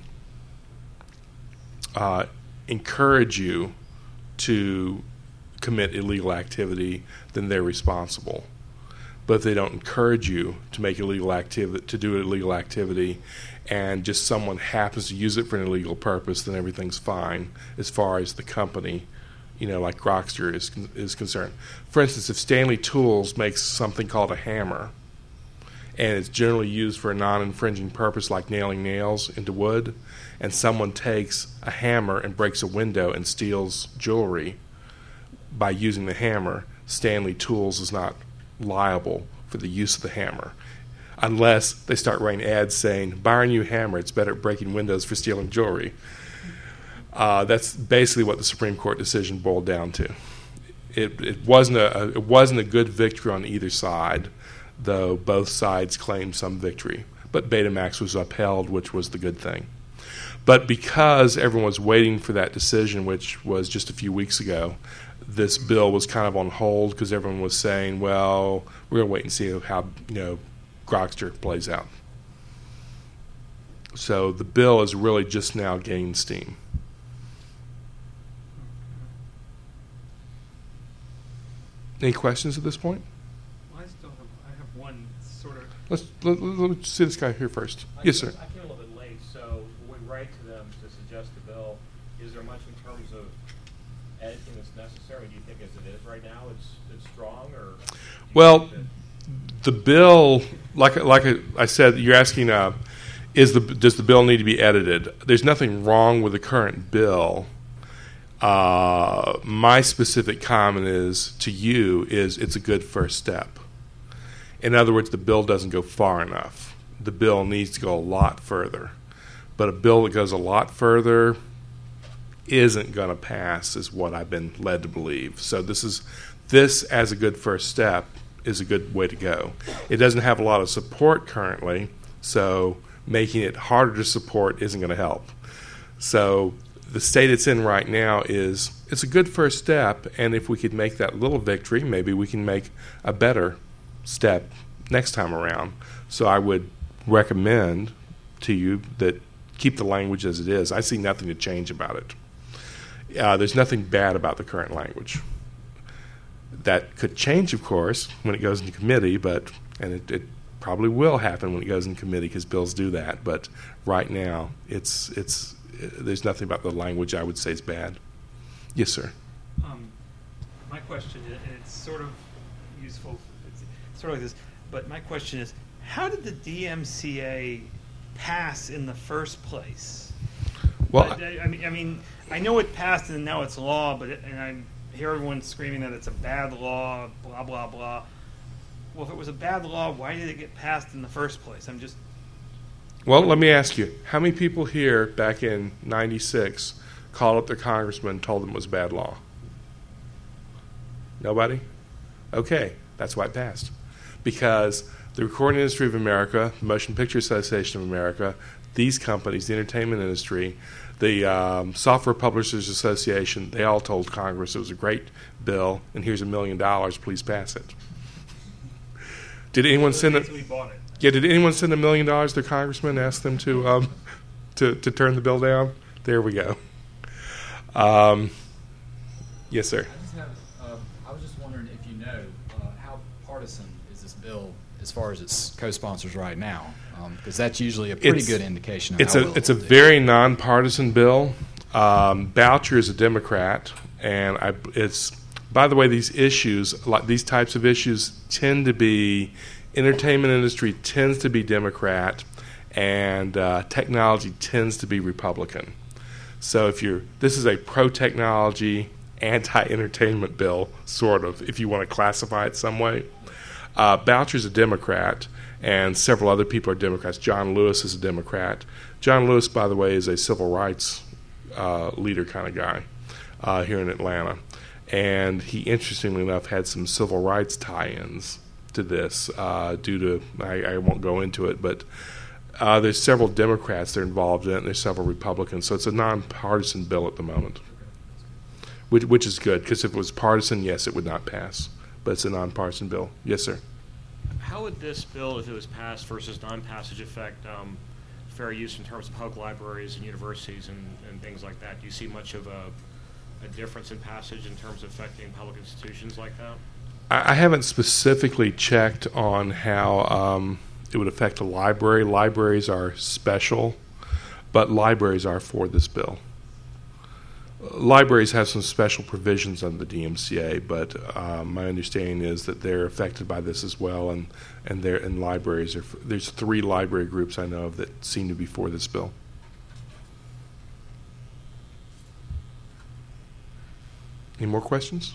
Speaker 1: uh, encourage you to commit illegal activity, then they're responsible. But if they don't encourage you to make illegal activity, to do illegal activity, and just someone happens to use it for an illegal purpose, then everything's fine as far as the company, you know, like Grokster is is concerned. For instance, if Stanley Tools makes something called a hammer, and it's generally used for a non-infringing purpose like nailing nails into wood, and someone takes a hammer and breaks a window and steals jewelry by using the hammer, Stanley Tools is not liable for the use of the hammer, unless they start writing ads saying, buy our new hammer, it's better at breaking windows for stealing jewelry. Uh, that's basically what the Supreme Court decision boiled down to. It, it wasn't a, a it wasn't a good victory on either side, though both sides claimed some victory. But Betamax was upheld, which was the good thing. But because everyone was waiting for that decision, which was just a few weeks ago, this bill was kind of on hold because everyone was saying, well, we're going to wait and see how, you know, Grokster plays out. So the bill is really just now gaining steam. Any questions at this point?
Speaker 5: Well, I still have, I have one sort of.
Speaker 1: Let's let, let, let me see this guy here first.
Speaker 9: I
Speaker 1: Yes,
Speaker 9: came-
Speaker 1: sir.
Speaker 9: I came a little bit late, so when we write to them to suggest a bill, is there much in terms of editing that's necessary? Do you think as it is right now, it's it's strong, or? do you
Speaker 1: Well,
Speaker 9: think that-
Speaker 1: the bill, like like I said, you're asking, uh, is the does the bill need to be edited? There's nothing wrong with the current bill. Uh, my specific comment is to you is it's a good first step. In other words, the bill doesn't go far enough. The bill needs to go a lot further. But a bill that goes a lot further isn't going to pass, is what I've been led to believe. So this is this as a good first step is a good way to go. It doesn't have a lot of support currently, so making it harder to support isn't going to help. So the state it's in right now is it's a good first step, and if we could make that little victory, maybe we can make a better step next time around. So I would recommend to you that keep the language as it is. I see nothing to change about it. Uh, there's nothing bad about the current language. That could change, of course, when it goes into committee, but and it, it probably will happen when it goes in committee because bills do that. But right now, it's it's there's nothing about the language I would say is bad. Yes, sir.
Speaker 5: Um, my question is, and it's sort of useful, it's sort of like this, but my question is, how did the D M C A pass in the first place?
Speaker 1: Well,
Speaker 5: I, I mean, I mean, I know it passed and now it's law, but it, and I hear everyone screaming that it's a bad law, blah blah blah. Well, if it was a bad law, why did it get passed in the first place? I'm just.
Speaker 1: Well, let me ask you: how many people here back in ninety-six called up their congressman and told them it was a bad law? Nobody? Okay, that's why it passed. Because the Recording Industry of America, the Motion Picture Association of America, these companies, the entertainment industry, the um, Software Publishers Association, they all told Congress it was a great bill, and here's a million dollars, please pass it. Did anyone send it?
Speaker 5: We bought it.
Speaker 1: Yeah, did anyone send a million dollars to congressmen, ask them to um, to to turn the bill down? There we go. Um, yes, sir.
Speaker 10: I just have. Uh, I was just wondering if you know uh, how partisan is this bill as far as its co-sponsors right now, because um, that's usually a pretty
Speaker 1: it's,
Speaker 10: good indication of
Speaker 1: it's
Speaker 10: how
Speaker 1: a
Speaker 10: well
Speaker 1: it's a
Speaker 10: they'll do.
Speaker 1: very nonpartisan bill. Um, Boucher is a Democrat, and I, it's. By the way, these issues, like these types of issues, tend to be, entertainment industry tends to be Democrat, and uh, technology tends to be Republican. So if you're, this is a pro-technology, anti-entertainment bill, sort of, if you want to classify it some way. Uh, Boucher's a Democrat, and several other people are Democrats. John Lewis is a Democrat. John Lewis, by the way, is a civil rights uh, leader kind of guy uh, here in Atlanta. And he, interestingly enough, had some civil rights tie-ins to this uh, due to, I, I won't go into it, but uh, there's several Democrats that are involved in it, and there's several Republicans. So it's a nonpartisan bill at the moment, which, which is good, because if it was partisan, yes, it would not pass. But it's a nonpartisan bill. Yes, sir.
Speaker 9: How would this bill, if it was passed versus non-passage, affect um, fair use in terms of public libraries and universities and, and things like that? Do you see much of a a difference in passage in terms of affecting public institutions like that?
Speaker 1: I, I haven't specifically checked on how um, it would affect a library. Libraries are special, but libraries are for this bill. Libraries have some special provisions under the D M C A, but uh, my understanding is that they're affected by this as well, and and they're and libraries are. There's three library groups I know of that seem to be for this bill. Any more questions?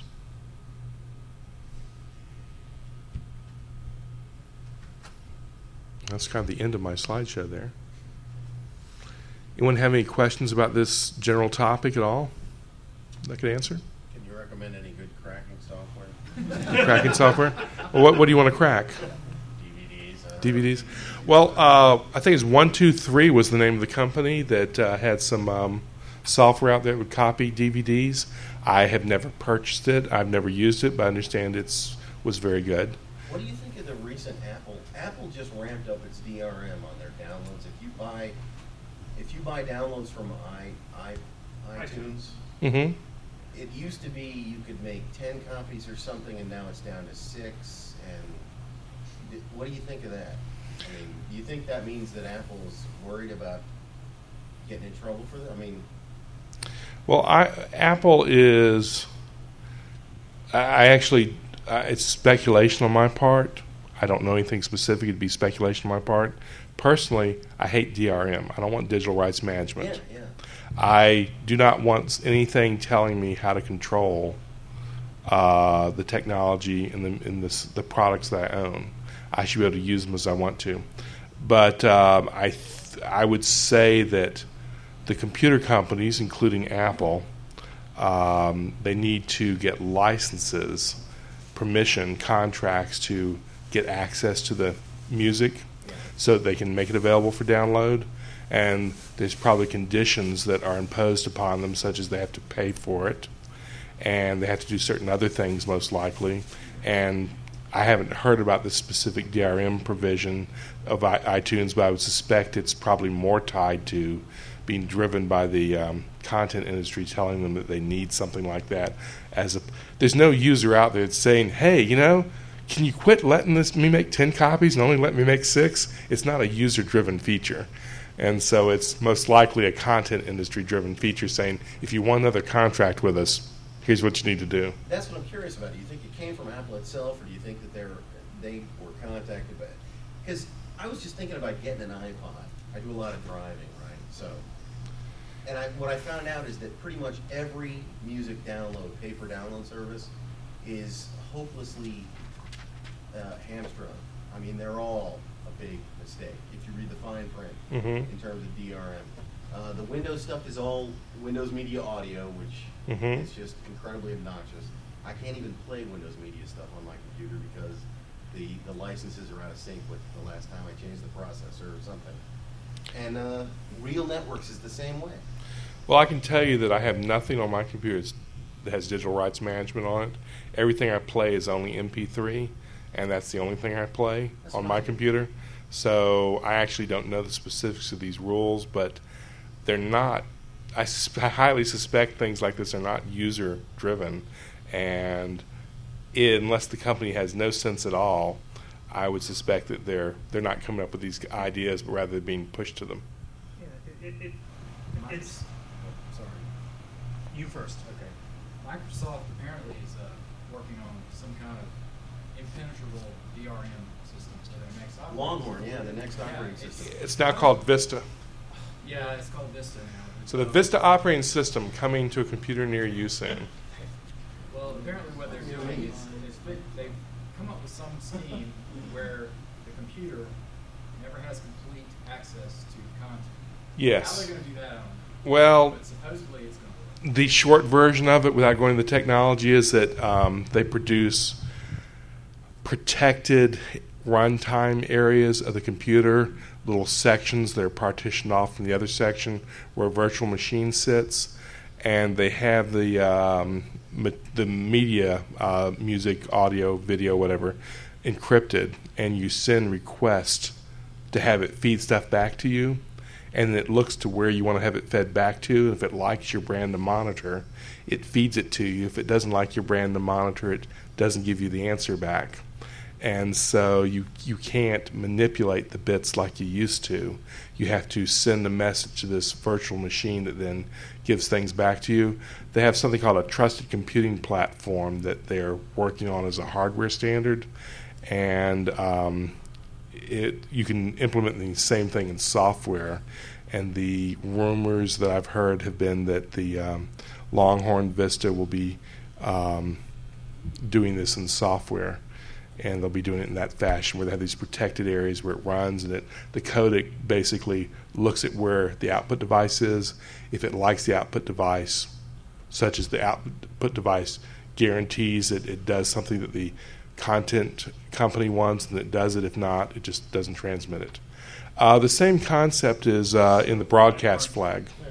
Speaker 1: That's kind of the end of my slideshow there. Anyone have any questions about this general topic at all that I could answer?
Speaker 4: Can you recommend any good cracking software?
Speaker 1: Cracking software? Well, what, what do you want to crack?
Speaker 4: D V Ds. Uh,
Speaker 1: D V Ds? Well, uh, I think it's one two three was the name of the company that uh, had some um, software out there that would copy D V Ds. I have never purchased it. I've never used it, but I understand it's was very good.
Speaker 4: What do you think of the recent Apple? Apple just ramped up its D R M on their downloads. If you buy, if you buy downloads from i, i iTunes,
Speaker 1: Mm-hmm.
Speaker 4: it used to be you could make ten copies or something, and now it's down to six. And th- what do you think of that? I mean, do you think that means that Apple's worried about getting in trouble for that? I mean.
Speaker 1: Well, I, Apple is. I actually, uh, it's speculation on my part. I don't know anything specific. It'd be speculation on my part. Personally, I hate D R M. I don't want digital rights management.
Speaker 4: Yeah, yeah.
Speaker 1: I do not want anything telling me how to control uh, the technology and the and the, the products that I own. I should be able to use them as I want to. But um, I th- I would say that the computer companies, including Apple, um, they need to get licenses permission contracts to get access to the music so that they can make it available for download. And there's probably conditions that are imposed upon them, such as they have to pay for it, and they have to do certain other things most likely. And I haven't heard about the specific D R M provision of I- iTunes, but I would suspect it's probably more tied to being driven by the um, content industry telling them that they need something like that. As a, there's no user out there that's saying, hey, you know, can you quit letting this me make ten copies and only let me make six? It's not a user-driven feature. And so it's most likely a content industry-driven feature saying, if you want another contract with us, here's what you need to do.
Speaker 4: That's what I'm curious about. Do you think it came from Apple itself, or do you think that they're, they were contacted by it? Because I was just thinking about getting an iPod. I do a lot of driving, right? So, and I, what I found out is that pretty much every music download, pay-per download service is hopelessly uh, hamstrung. I mean, they're all a big mistake if you read the fine print
Speaker 1: Mm-hmm.
Speaker 4: in terms of D R M. Uh, the Windows stuff is all Windows Media Audio, which
Speaker 1: Mhm.
Speaker 4: is just incredibly obnoxious. I can't even play Windows Media stuff on my computer because the, the licenses are out of sync with the last time I changed the processor or something. And uh, Real Networks is the same way.
Speaker 1: Well, I can tell you that I have nothing on my computer that has digital rights management on it. Everything I play is only M P three, and that's the only thing I play
Speaker 4: That's
Speaker 1: on
Speaker 4: what
Speaker 1: my
Speaker 4: I do.
Speaker 1: computer. So I actually don't know the specifics of these rules, but they're not. I, sus- I highly suspect things like this are not user driven, and it, unless the company has no sense at all, I would suspect that they're they're not coming up with these ideas, but rather being pushed to them.
Speaker 5: Yeah, it, it, it, it's,
Speaker 10: Oh, sorry.
Speaker 5: you first.
Speaker 10: Okay. Microsoft apparently is uh, working on some kind of impenetrable D R M systems for their next operating
Speaker 4: Longhorn,
Speaker 10: system.
Speaker 4: yeah, the next
Speaker 10: Yeah,
Speaker 4: operating
Speaker 10: it's-
Speaker 4: system.
Speaker 1: It's now called Vista.
Speaker 10: Yeah, it's called Vista now.
Speaker 1: So the
Speaker 10: Um,
Speaker 1: Vista operating system coming to a computer near you soon.
Speaker 10: Well, apparently what they're doing is, is they- they've come up with some scheme where the computer never has complete access to content.
Speaker 1: Yes.
Speaker 10: How they're going to do that, I don't know.
Speaker 1: Well,
Speaker 10: But supposedly it's going to work.
Speaker 1: the short version of it, without going into the technology, is that um, they produce protected runtime areas of the computer, little sections that are partitioned off from the other section where a virtual machine sits, and they have the um, me- the media, uh, music, audio, video, whatever, encrypted, and you send requests to have it feed stuff back to you, and it looks to where you want to have it fed back to. If it likes your brand to monitor, it feeds it to you. If it doesn't like your brand to monitor, it doesn't give you the answer back. And so you you can't manipulate the bits like you used to. You have to send a message to this virtual machine that then gives things back to you. They have something called a trusted computing platform that they're working on as a hardware standard, and um, it you can implement the same thing in software. And the rumors that I've heard have been that the um, Longhorn Vista will be um, doing this in software. And they'll be doing it in that fashion where they have these protected areas where it runs, and it, the codec basically looks at where the output device is. If it likes the output device, such as the output device guarantees that it does something that the content company wants, and it does it. If not, it just doesn't transmit it. Uh, the same concept is uh, in the broadcast flag.
Speaker 6: Yeah.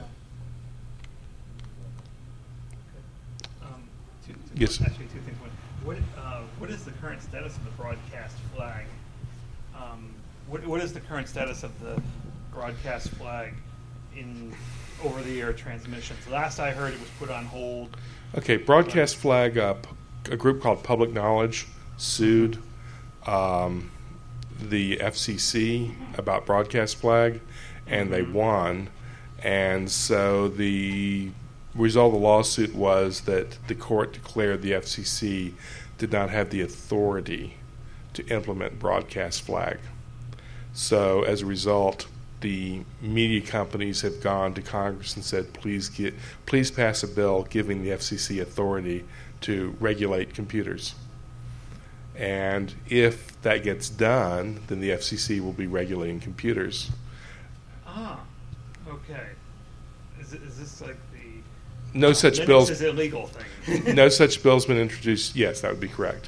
Speaker 5: Um, two, two,
Speaker 1: Yes.
Speaker 5: Actually, two things. One, what, uh, what is the current status of the broadcast flag? Um, what, what is the current status of the broadcast flag in over-the-air transmissions? Last I heard, it was put on hold.
Speaker 1: Okay, broadcast flag, uh, p- a group called Public Knowledge sued um, the F C C about broadcast flag, and they won. And so the result of the lawsuit was that the court declared the F C C did not have the authority to implement broadcast flag. So as a result, the media companies have gone to Congress and said, please get, please pass a bill giving the F C C authority to regulate computers. And if that gets done, then the F C C will be regulating computers.
Speaker 5: Ah, okay. Is, it, is this like the
Speaker 1: No such
Speaker 5: Linux
Speaker 1: bills.
Speaker 5: is illegal thing?
Speaker 1: No such bill's been introduced. Yes, that would be correct.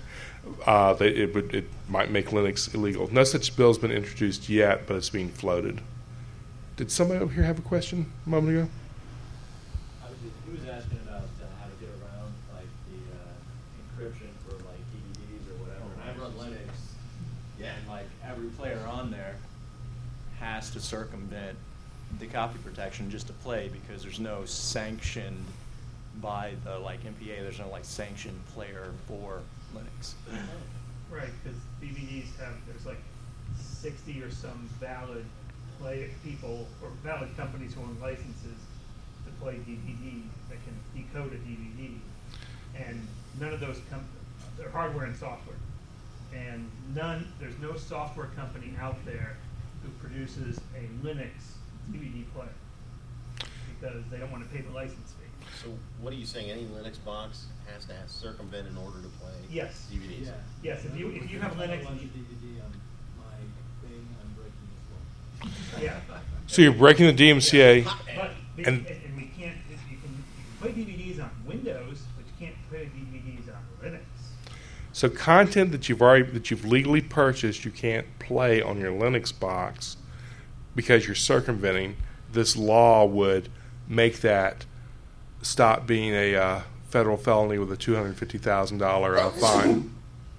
Speaker 1: uh, they, it would it might make Linux illegal. No such bill has been introduced yet, but it's being floated. Did somebody over here have a question a moment ago?
Speaker 2: I was just, he was asking about uh, how to get around like the uh, encryption for like D V Ds or whatever. And I run Linux,
Speaker 4: Yeah.
Speaker 2: and like every player on there has to circumvent the copy protection just to play because there's no sanctioned by the like M P A. There's no like sanctioned player for Linux.
Speaker 5: Right, because D V Ds have, there's like sixty or some valid play people or valid companies who own licenses to play D V D that can decode a D V D. And none of those com- they're hardware and software. And none, there's no software company out there who produces a Linux D V D player because they don't want to pay the license fee.
Speaker 4: So what are you saying? Any Linux box has to have circumvent in order to play
Speaker 5: Yes.
Speaker 4: D V Ds?
Speaker 2: Yeah.
Speaker 5: Yes, if you if you have Linux,
Speaker 2: Launch a D V D on my thing, I'm breaking this law.
Speaker 5: yeah.
Speaker 1: So you're breaking the D M C A.
Speaker 5: But and,
Speaker 1: And-
Speaker 5: and we can't. You can, you can play D V Ds on Windows, but you can't play D V Ds on Linux.
Speaker 1: So content that you've already that you've legally purchased, you can't play on your Linux box because you're circumventing. This law would make that stop being a uh, federal felony with a two hundred fifty thousand dollar uh, fine.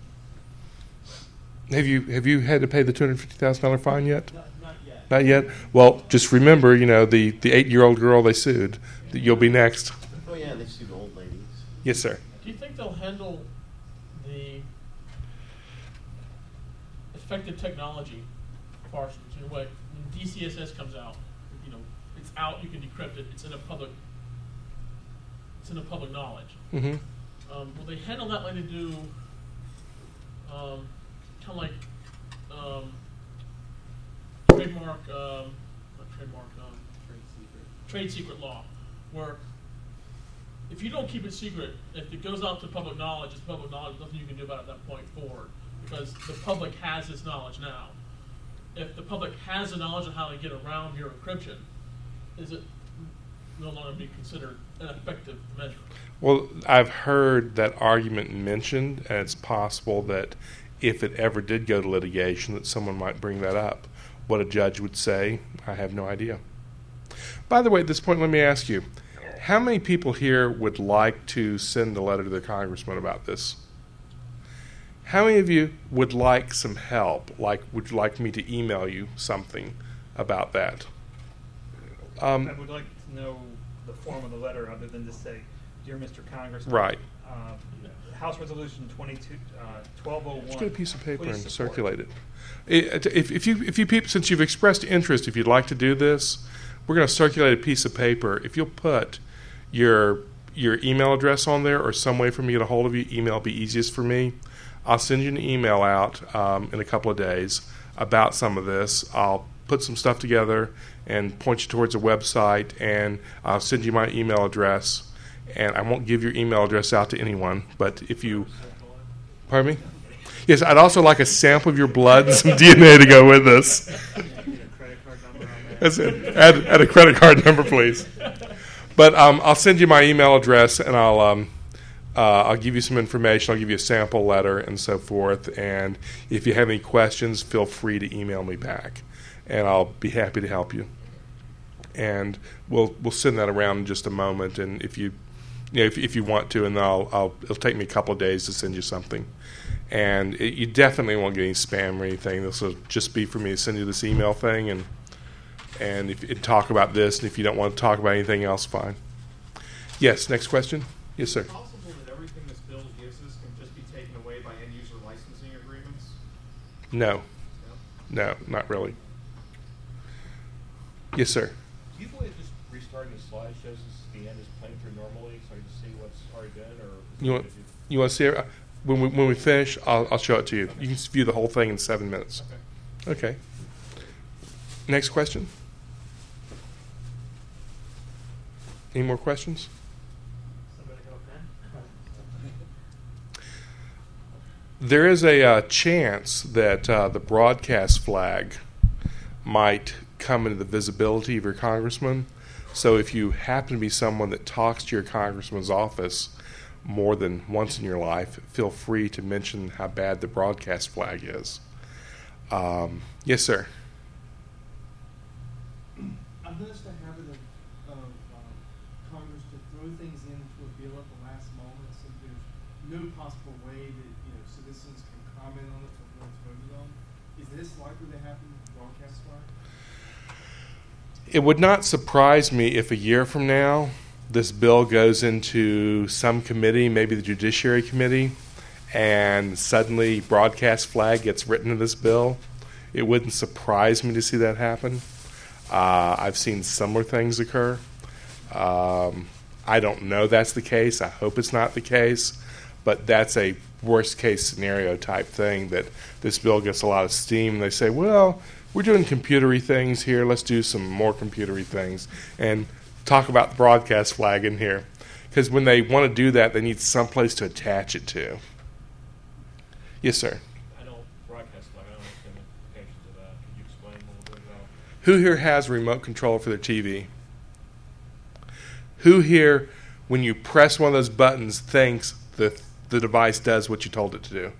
Speaker 1: Have you have you had to pay the two hundred fifty thousand dollar fine yet?
Speaker 2: Not, not yet.
Speaker 1: Not yet. Well, just remember, you know, the the eight year old girl they sued. That you'll be next.
Speaker 4: Oh yeah, they sued old ladies.
Speaker 1: Yes, sir.
Speaker 6: Do you think they'll handle the effective technology parsers in a way? When D C S S comes out, you know, it's out, you can decrypt it, it's in a public, it's in a public knowledge.
Speaker 1: Mm-hmm.
Speaker 6: Um, will they handle that like they do, um, kind of like um, trademark, um, not trademark, um,
Speaker 2: Trade secret.
Speaker 6: trade secret law, where if you don't keep it secret, if it goes out to public knowledge, it's public knowledge, nothing you can do about it at that point forward, because the public has this knowledge now. If the public has the knowledge of how to get around your encryption, is it no longer be considered an effective measure?
Speaker 1: Well, I've heard that argument mentioned, and it's possible that if it ever did go to litigation, that someone might bring that up. What a judge would say, I have no idea. By the way, at this point, let me ask you, how many people here would like to send a letter to their congressman about this? How many of you would like some help? Like, would you like me to email you something about that? Um,
Speaker 5: I would like to know the form of the letter, other than to say, "Dear Mister Congressman."
Speaker 1: Right.
Speaker 5: Uh, House Resolution twenty-two, uh, twelve oh one.
Speaker 1: Just get a piece of paper
Speaker 5: please
Speaker 1: and
Speaker 5: support.
Speaker 1: circulate it. It- If, if you, if you people, since you've expressed interest, if you'd like to do this, we're going to circulate a piece of paper. If you'll put your your email address on there or some way for me to get a hold of you, email will be easiest for me. I'll send you an email out um, in a couple of days about some of this. I'll put some stuff together and point you towards a website, and I'll send you my email address. And I won't give your email address out to anyone, but if you... Pardon me? Yes, I'd also like a sample of your blood and some D N A to go with this. That's it. Add, add a credit card number, please. But um, I'll send you my email address, and I'll um, uh, I'll give you some information. I'll give you a sample letter and so forth. And if you have any questions, feel free to email me back, and I'll be happy to help you. And we'll we'll send that around in just a moment. And if you you know if if you want to, and I'll I'll it'll take me a couple of days to send you something. And it, you definitely won't get any spam or anything. This will just be for me to send you this email thing and. And if and talk about this, and if you don't want to talk about anything else, fine. Yes, next question. Yes, sir.
Speaker 11: Is it possible that everything this bill gives us can just be taken away by end-user licensing agreements?
Speaker 1: No,
Speaker 11: No?
Speaker 1: no, not really. Yes, sir.
Speaker 12: Do you believe just restarting the slide shows us the end is playing through normally, so you just see what's already been, or is
Speaker 1: You
Speaker 12: it-
Speaker 1: want you want to see it? When we when we finish, I'll I'll show it to you. You can view the whole thing in seven minutes.
Speaker 12: Okay.
Speaker 1: Okay. Next question. Any more questions?
Speaker 5: Somebody have a pen?
Speaker 1: There is a uh, chance that uh, the broadcast flag might come into the visibility of your congressman. So if you happen to be someone that talks to your congressman's office, more than once in your life, feel free to mention how bad the broadcast flag is. Um, yes, sir.
Speaker 8: I've noticed the habit of, of um, Congress to throw things into a bill at the last moment, so there's no possible way that you know citizens can comment on it before it's voted on. Is this likely to happen with broadcast flag?
Speaker 1: It would not surprise me if a year from now this bill goes into some committee, maybe the Judiciary Committee, and suddenly broadcast flag gets written in this bill. It wouldn't surprise me to see that happen. Uh, I've seen similar things occur. Um, I don't know that's the case. I hope it's not the case. But that's a worst-case scenario type thing that this bill gets a lot of steam. They say, well, we're doing computery things here. Let's do some more computery things and talk about the broadcast flag in here. Because when they want to do that, they need someplace to attach it to. Yes, sir.
Speaker 12: I don't broadcast flag. I don't understand the implications of that. Could you explain a little bit about?
Speaker 1: Who here has a remote control for their T V? Who here, when you press one of those buttons, thinks the the device does what you told it to do?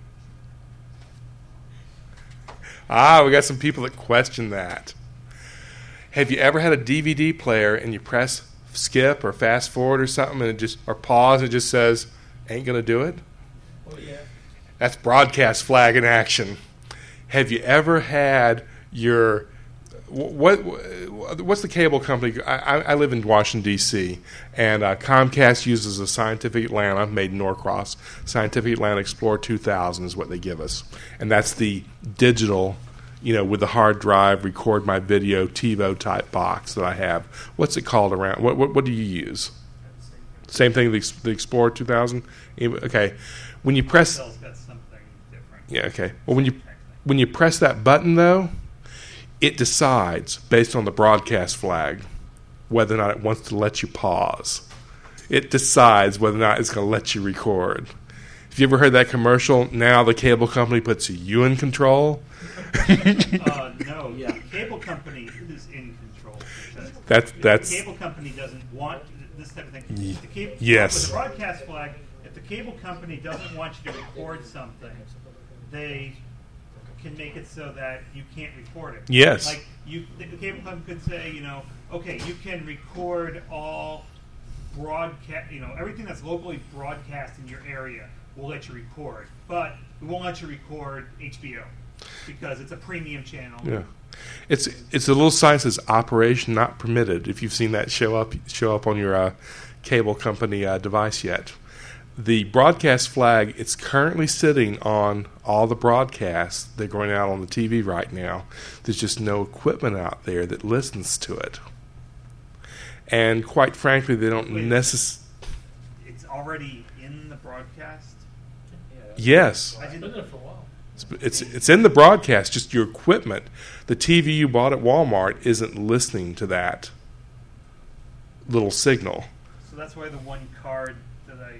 Speaker 1: Ah, we got some people that question that. Have you ever had a D V D player and you press skip or fast forward or something and it just or pause and it just says, ain't gonna do it?
Speaker 6: Oh, yeah.
Speaker 1: That's broadcast flag in action. Have you ever had your what? What's the cable company? I, I live in Washington D C and uh, Comcast uses a Scientific Atlanta made Norcross. Scientific Atlanta Explorer two thousand is what they give us, and that's the digital, you know, with the hard drive, record my video TiVo type box that I have. What's it called around? What what, what do you use? Same thing. The, the Explorer two thousand. Okay, when you press.
Speaker 5: That's something different.
Speaker 1: Yeah. Okay. Well, when you when you press that button though, it decides based on the broadcast flag whether or not it wants to let you pause. It decides whether or not it's going to let you record. Have you ever heard that commercial? Now the cable company puts you in control.
Speaker 5: uh, no,
Speaker 6: Yeah.
Speaker 5: the cable company is in control. because
Speaker 1: That's-
Speaker 5: if
Speaker 1: that's-
Speaker 5: the cable company doesn't want this type of thing.
Speaker 1: Ye-
Speaker 5: The cable,
Speaker 1: yes.
Speaker 5: With the broadcast flag, if the cable company doesn't want you to record something, they can make it so that you can't record it.
Speaker 1: Yes.
Speaker 5: Like you, the cable company could say, you know, okay, you can record all broadcast, you know, everything that's locally broadcast in your area. We'll let you record, but we won't let you record H B O because it's a premium channel.
Speaker 1: Yeah, it's it's a little sign that says "Operation Not Permitted." If you've seen that show up show up on your uh, cable company uh, device yet, the broadcast flag, it's currently sitting on all the broadcasts that are going out on the T V right now. There's just no equipment out there that listens to it, and quite frankly, they don't
Speaker 5: Wait.
Speaker 1: necessarily.
Speaker 5: It's already in the broadcast.
Speaker 1: Yes.
Speaker 5: I
Speaker 6: It's been
Speaker 5: didn't.
Speaker 6: there for a while.
Speaker 1: It's it's in the broadcast, just your equipment. The T V you bought at Walmart isn't listening to that little signal.
Speaker 5: So that's why the one card that I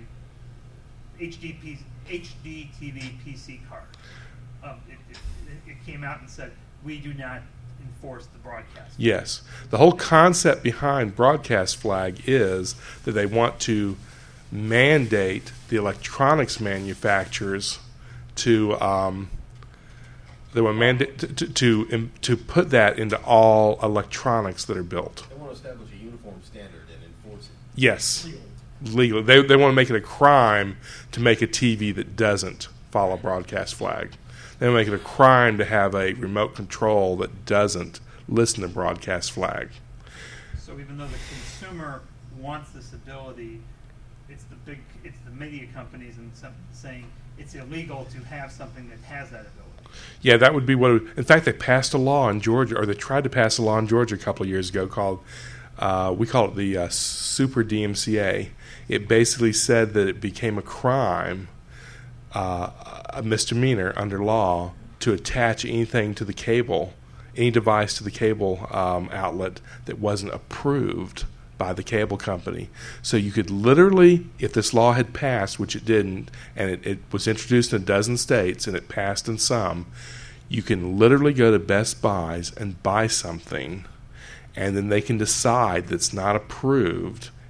Speaker 5: H D P, H D T V P C card, um, it, it, it came out and said we do not enforce the broadcast.
Speaker 1: Yes. The whole concept behind broadcast flag is that they want to mandate the electronics manufacturers to um, they want mandate to to, to to put that into all electronics that are built.
Speaker 4: They want to establish a uniform standard and enforce it.
Speaker 1: Yes, legally. They they want to make it a crime to make a T V that doesn't follow broadcast flag. They want to make it a crime to have a remote control that doesn't listen to broadcast flag.
Speaker 5: So even though the consumer wants this ability, it's the big, it's the media companies and some saying it's illegal to have something that has that ability.
Speaker 1: Yeah, that would be what. It would, in fact, they passed a law in Georgia, or they tried to pass a law in Georgia a couple of years ago called, uh, we call it the uh, Super D M C A. It basically said that it became a crime, uh, a misdemeanor under law, to attach anything to the cable, any device to the cable um, outlet that wasn't approved by the cable company. So you could literally, if this law had passed, which it didn't, and it, it was introduced in a dozen states and it passed in some, you can literally go to Best Buys and buy something, and then they can decide that's not approved,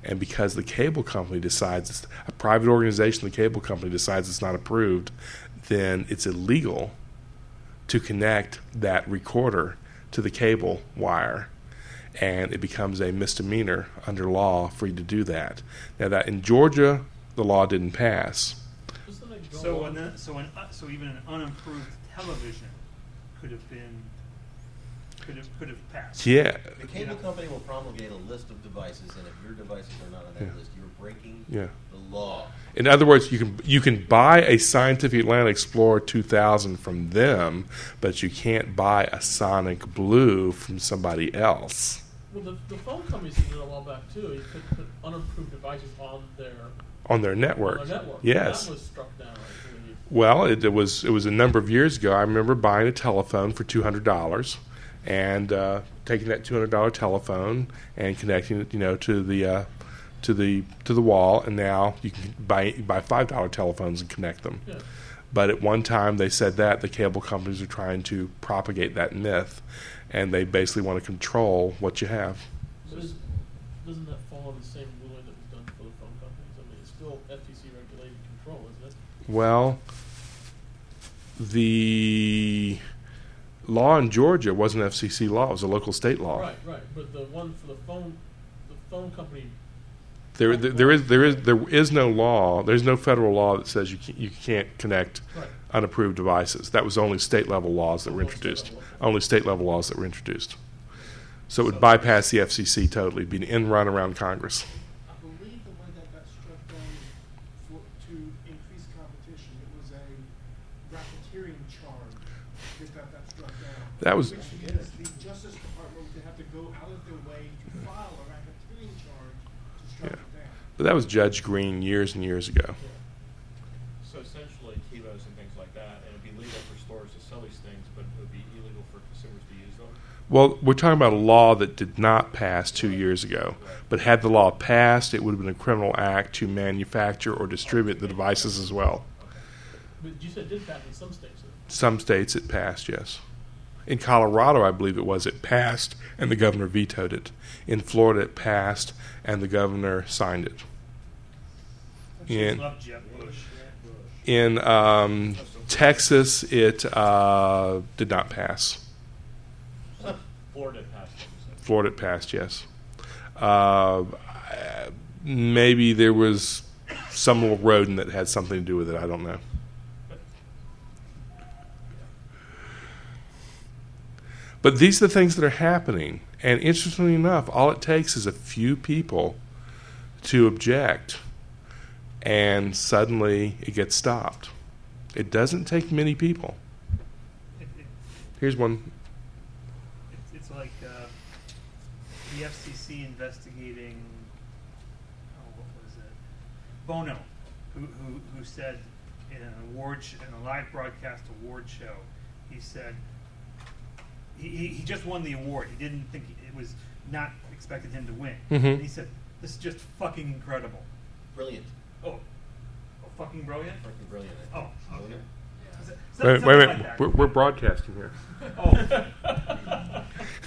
Speaker 1: And because the cable company decides, it's, a private organization, the cable company decides it's not approved, then it's illegal to connect that recorder to the cable wire. And it becomes a misdemeanor under law for you to do that. Now, that in Georgia, the law didn't pass.
Speaker 5: So, an, uh, so, an, uh, so even an unapproved television could have been, could have, could have passed.
Speaker 1: Yeah.
Speaker 4: The cable company will promulgate a list of devices, and if your devices are not on that
Speaker 1: Yeah.
Speaker 4: list, you're breaking
Speaker 1: Yeah.
Speaker 4: the law.
Speaker 1: In other words, you can you can buy a Scientific Atlanta Explorer two thousand from them, but you can't buy a Sonic Blue from somebody else.
Speaker 6: Well, the, the phone companies did it a while back too. You could put unapproved devices on their
Speaker 1: On their network.
Speaker 6: On their network.
Speaker 1: Yes.
Speaker 6: That was struck down, I believe.
Speaker 1: Well, it, it was it was a number of years ago. I remember buying a telephone for two hundred dollars, and uh, taking that two hundred dollar telephone and connecting it, you know, to the uh, to the to the wall. And now you can buy buy five dollar telephones and connect them.
Speaker 6: Yeah.
Speaker 1: But at one time they said that the cable companies are trying to propagate that myth, and they basically want to control what you have.
Speaker 6: So is, doesn't that fall in the same ruling that was done for the phone companies? I mean, it's still F T C regulated control, isn't it?
Speaker 1: Well, the law in Georgia wasn't F C C law; it was a local state law.
Speaker 6: Right, right. But the one for the phone, the phone company.
Speaker 1: There, there, there is there is there is no law. There's no federal law that says you can't, you can't connect
Speaker 6: Right.
Speaker 1: unapproved devices. That was only state level laws that were
Speaker 6: Only state
Speaker 1: introduced.
Speaker 6: level.
Speaker 1: Only state level laws that were introduced. So it would bypass the F C C totally. It'd be an end run around Congress.
Speaker 8: I believe the way that got struck down for, to increase competition, it was a racketeering charge that got that struck down.
Speaker 1: That was-
Speaker 8: Which means the Justice Department would have to go out of their way to file a racketeering charge to strike
Speaker 1: Yeah.
Speaker 8: it down.
Speaker 1: But that was Judge Green years and years ago.
Speaker 12: So essentially, TiVos and things like that, and it'd be legal for stores to sell these things, but it would be illegal for consumers to use them.
Speaker 1: Well, we're talking about a law that did not pass two years ago. But had the law passed, it would have been a criminal act to manufacture or distribute the devices as well.
Speaker 6: But you said it did pass in some states. though.
Speaker 1: Some states it passed, yes. In Colorado, I believe it was, it passed and the governor vetoed it. In Florida, it passed and the governor signed it. In,
Speaker 5: Love Jeb Bush.
Speaker 1: in um, Texas, it uh, did not pass.
Speaker 12: Florida passed it. so-
Speaker 1: Florida, it passed, yes. Uh, maybe there was some little rodent that had something to do with it. I don't know. But these are the things that are happening. And interestingly enough, all it takes is a few people to object, and suddenly it gets stopped. It doesn't take many people.
Speaker 5: It, it,
Speaker 1: Here's one.
Speaker 5: it's, it's like uh, the F C C investigating, oh, what was it? Bono, who, who, who said in an award sh- in a live broadcast award show, he said he, he, he just won the award. He didn't think he, it was not expected him to win.
Speaker 1: Mhm.
Speaker 5: And he said, "This is just fucking incredible."
Speaker 4: Brilliant.
Speaker 5: Oh, oh fucking brilliant.
Speaker 4: Fucking brilliant. I
Speaker 5: Oh,
Speaker 4: think.
Speaker 5: okay.
Speaker 4: Brilliant.
Speaker 5: Is it-
Speaker 1: Wait, wait,
Speaker 5: something
Speaker 1: wait.
Speaker 5: like that.
Speaker 1: We're, we're broadcasting here.
Speaker 5: Oh.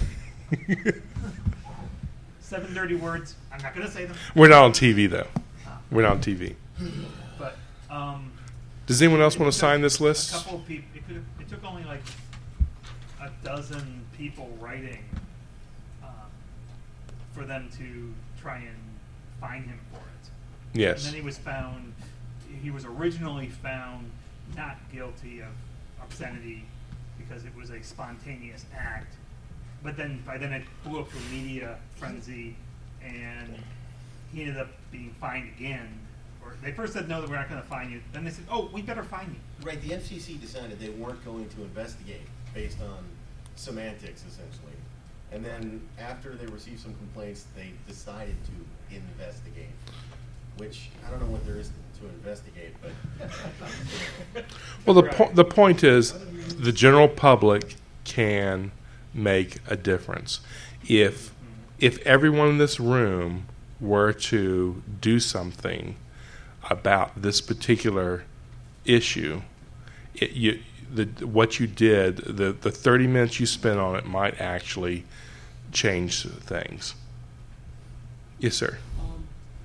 Speaker 5: Seven dirty words. I'm not going to say them.
Speaker 1: We're not on T V, though. We're not on T V.
Speaker 5: But um,
Speaker 1: Does anyone else want
Speaker 5: it
Speaker 1: to
Speaker 5: took
Speaker 1: sign this list?
Speaker 5: A couple of people. It, could have, it took only like a dozen people writing um, for them to try and find him for it.
Speaker 1: Yes.
Speaker 5: And then he was found. He was originally found not guilty of obscenity because it was a spontaneous act. But then by then it blew up to a media frenzy, and he ended up being fined again. Or they first said no, that we're not going to fine you. Then they said, oh, we better fine you.
Speaker 4: Right, the F C C decided they weren't going to investigate based on semantics, essentially. And then after they received some complaints, they decided to investigate. Which, I don't know what there is to investigate, but...
Speaker 1: Well, the, po- the point is the general public can make a difference. If, if everyone in this room were to do something about this particular issue, it, you, the, what you did, the, the thirty minutes you spent on it might actually change things. Yes, sir.
Speaker 7: Um,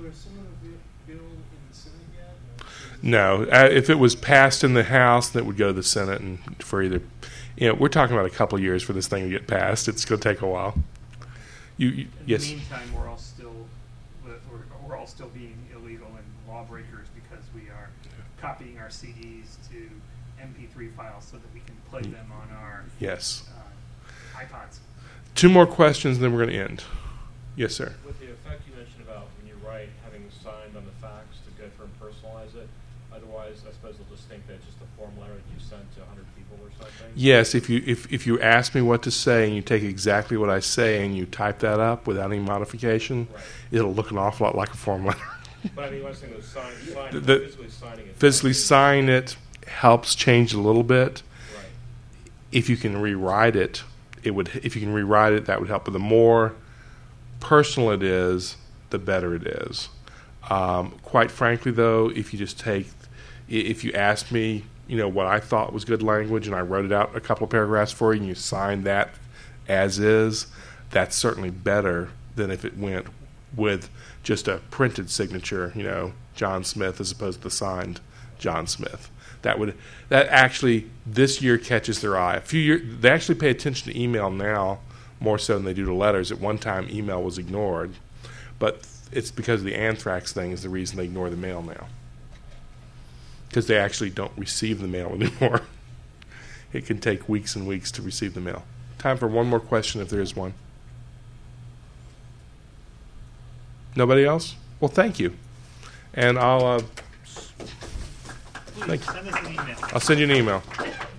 Speaker 8: a similar bi- bill in the Senate yet? or is it-
Speaker 1: No, uh, if it was passed in the House, that would go to the Senate, and for either, you know, we're talking about a couple of years for this thing to get passed. It's going to take a while. You, you
Speaker 5: In
Speaker 1: yes.
Speaker 5: the meantime, we're all still, we're, we're all still being illegal and lawbreakers because we are copying our C Ds to M P three files so that we can play them on our
Speaker 1: Yes.
Speaker 5: uh, iPods.
Speaker 1: Two more questions, then we're going to end. Yes, sir.
Speaker 12: With the effect you mentioned about when you write, having signed on the fax to go through and personalize it, otherwise, I suppose they'll just think that it's just a form letter that you sent to one hundred people or something?
Speaker 1: Yes, if you if, if you ask me what to say and you take exactly what I say and you type that up without any modification,
Speaker 12: Right.
Speaker 1: it'll look an awful lot like a form letter.
Speaker 12: But I mean, one thing was sign, sign,
Speaker 1: The- the-
Speaker 12: physically signing it.
Speaker 1: Physically sign it helps change a little bit.
Speaker 12: Right.
Speaker 1: If you can rewrite it, it would. If you can rewrite it, that would help. But the more personal it is, the better it is. Um, quite frankly, though, if you just take, i- if you ask me, you know, what I thought was good language, and I wrote it out a couple of paragraphs for you, and you signed that as is, that's certainly better than if it went with just a printed signature, you know, John Smith, as opposed to the signed John Smith. That would that actually this year catches their eye. A few years, they actually pay attention to email now more so than they do to letters. At one time, email was ignored, but it's because of the anthrax thing is the reason they ignore the mail now. Because they actually don't receive the mail anymore. It can take weeks and weeks to receive the mail. Time for one more question if there is one. Nobody else? Well, thank you. And I'll uh,
Speaker 5: Please
Speaker 1: Thank you.
Speaker 5: send us an email.
Speaker 1: I'll send you an email.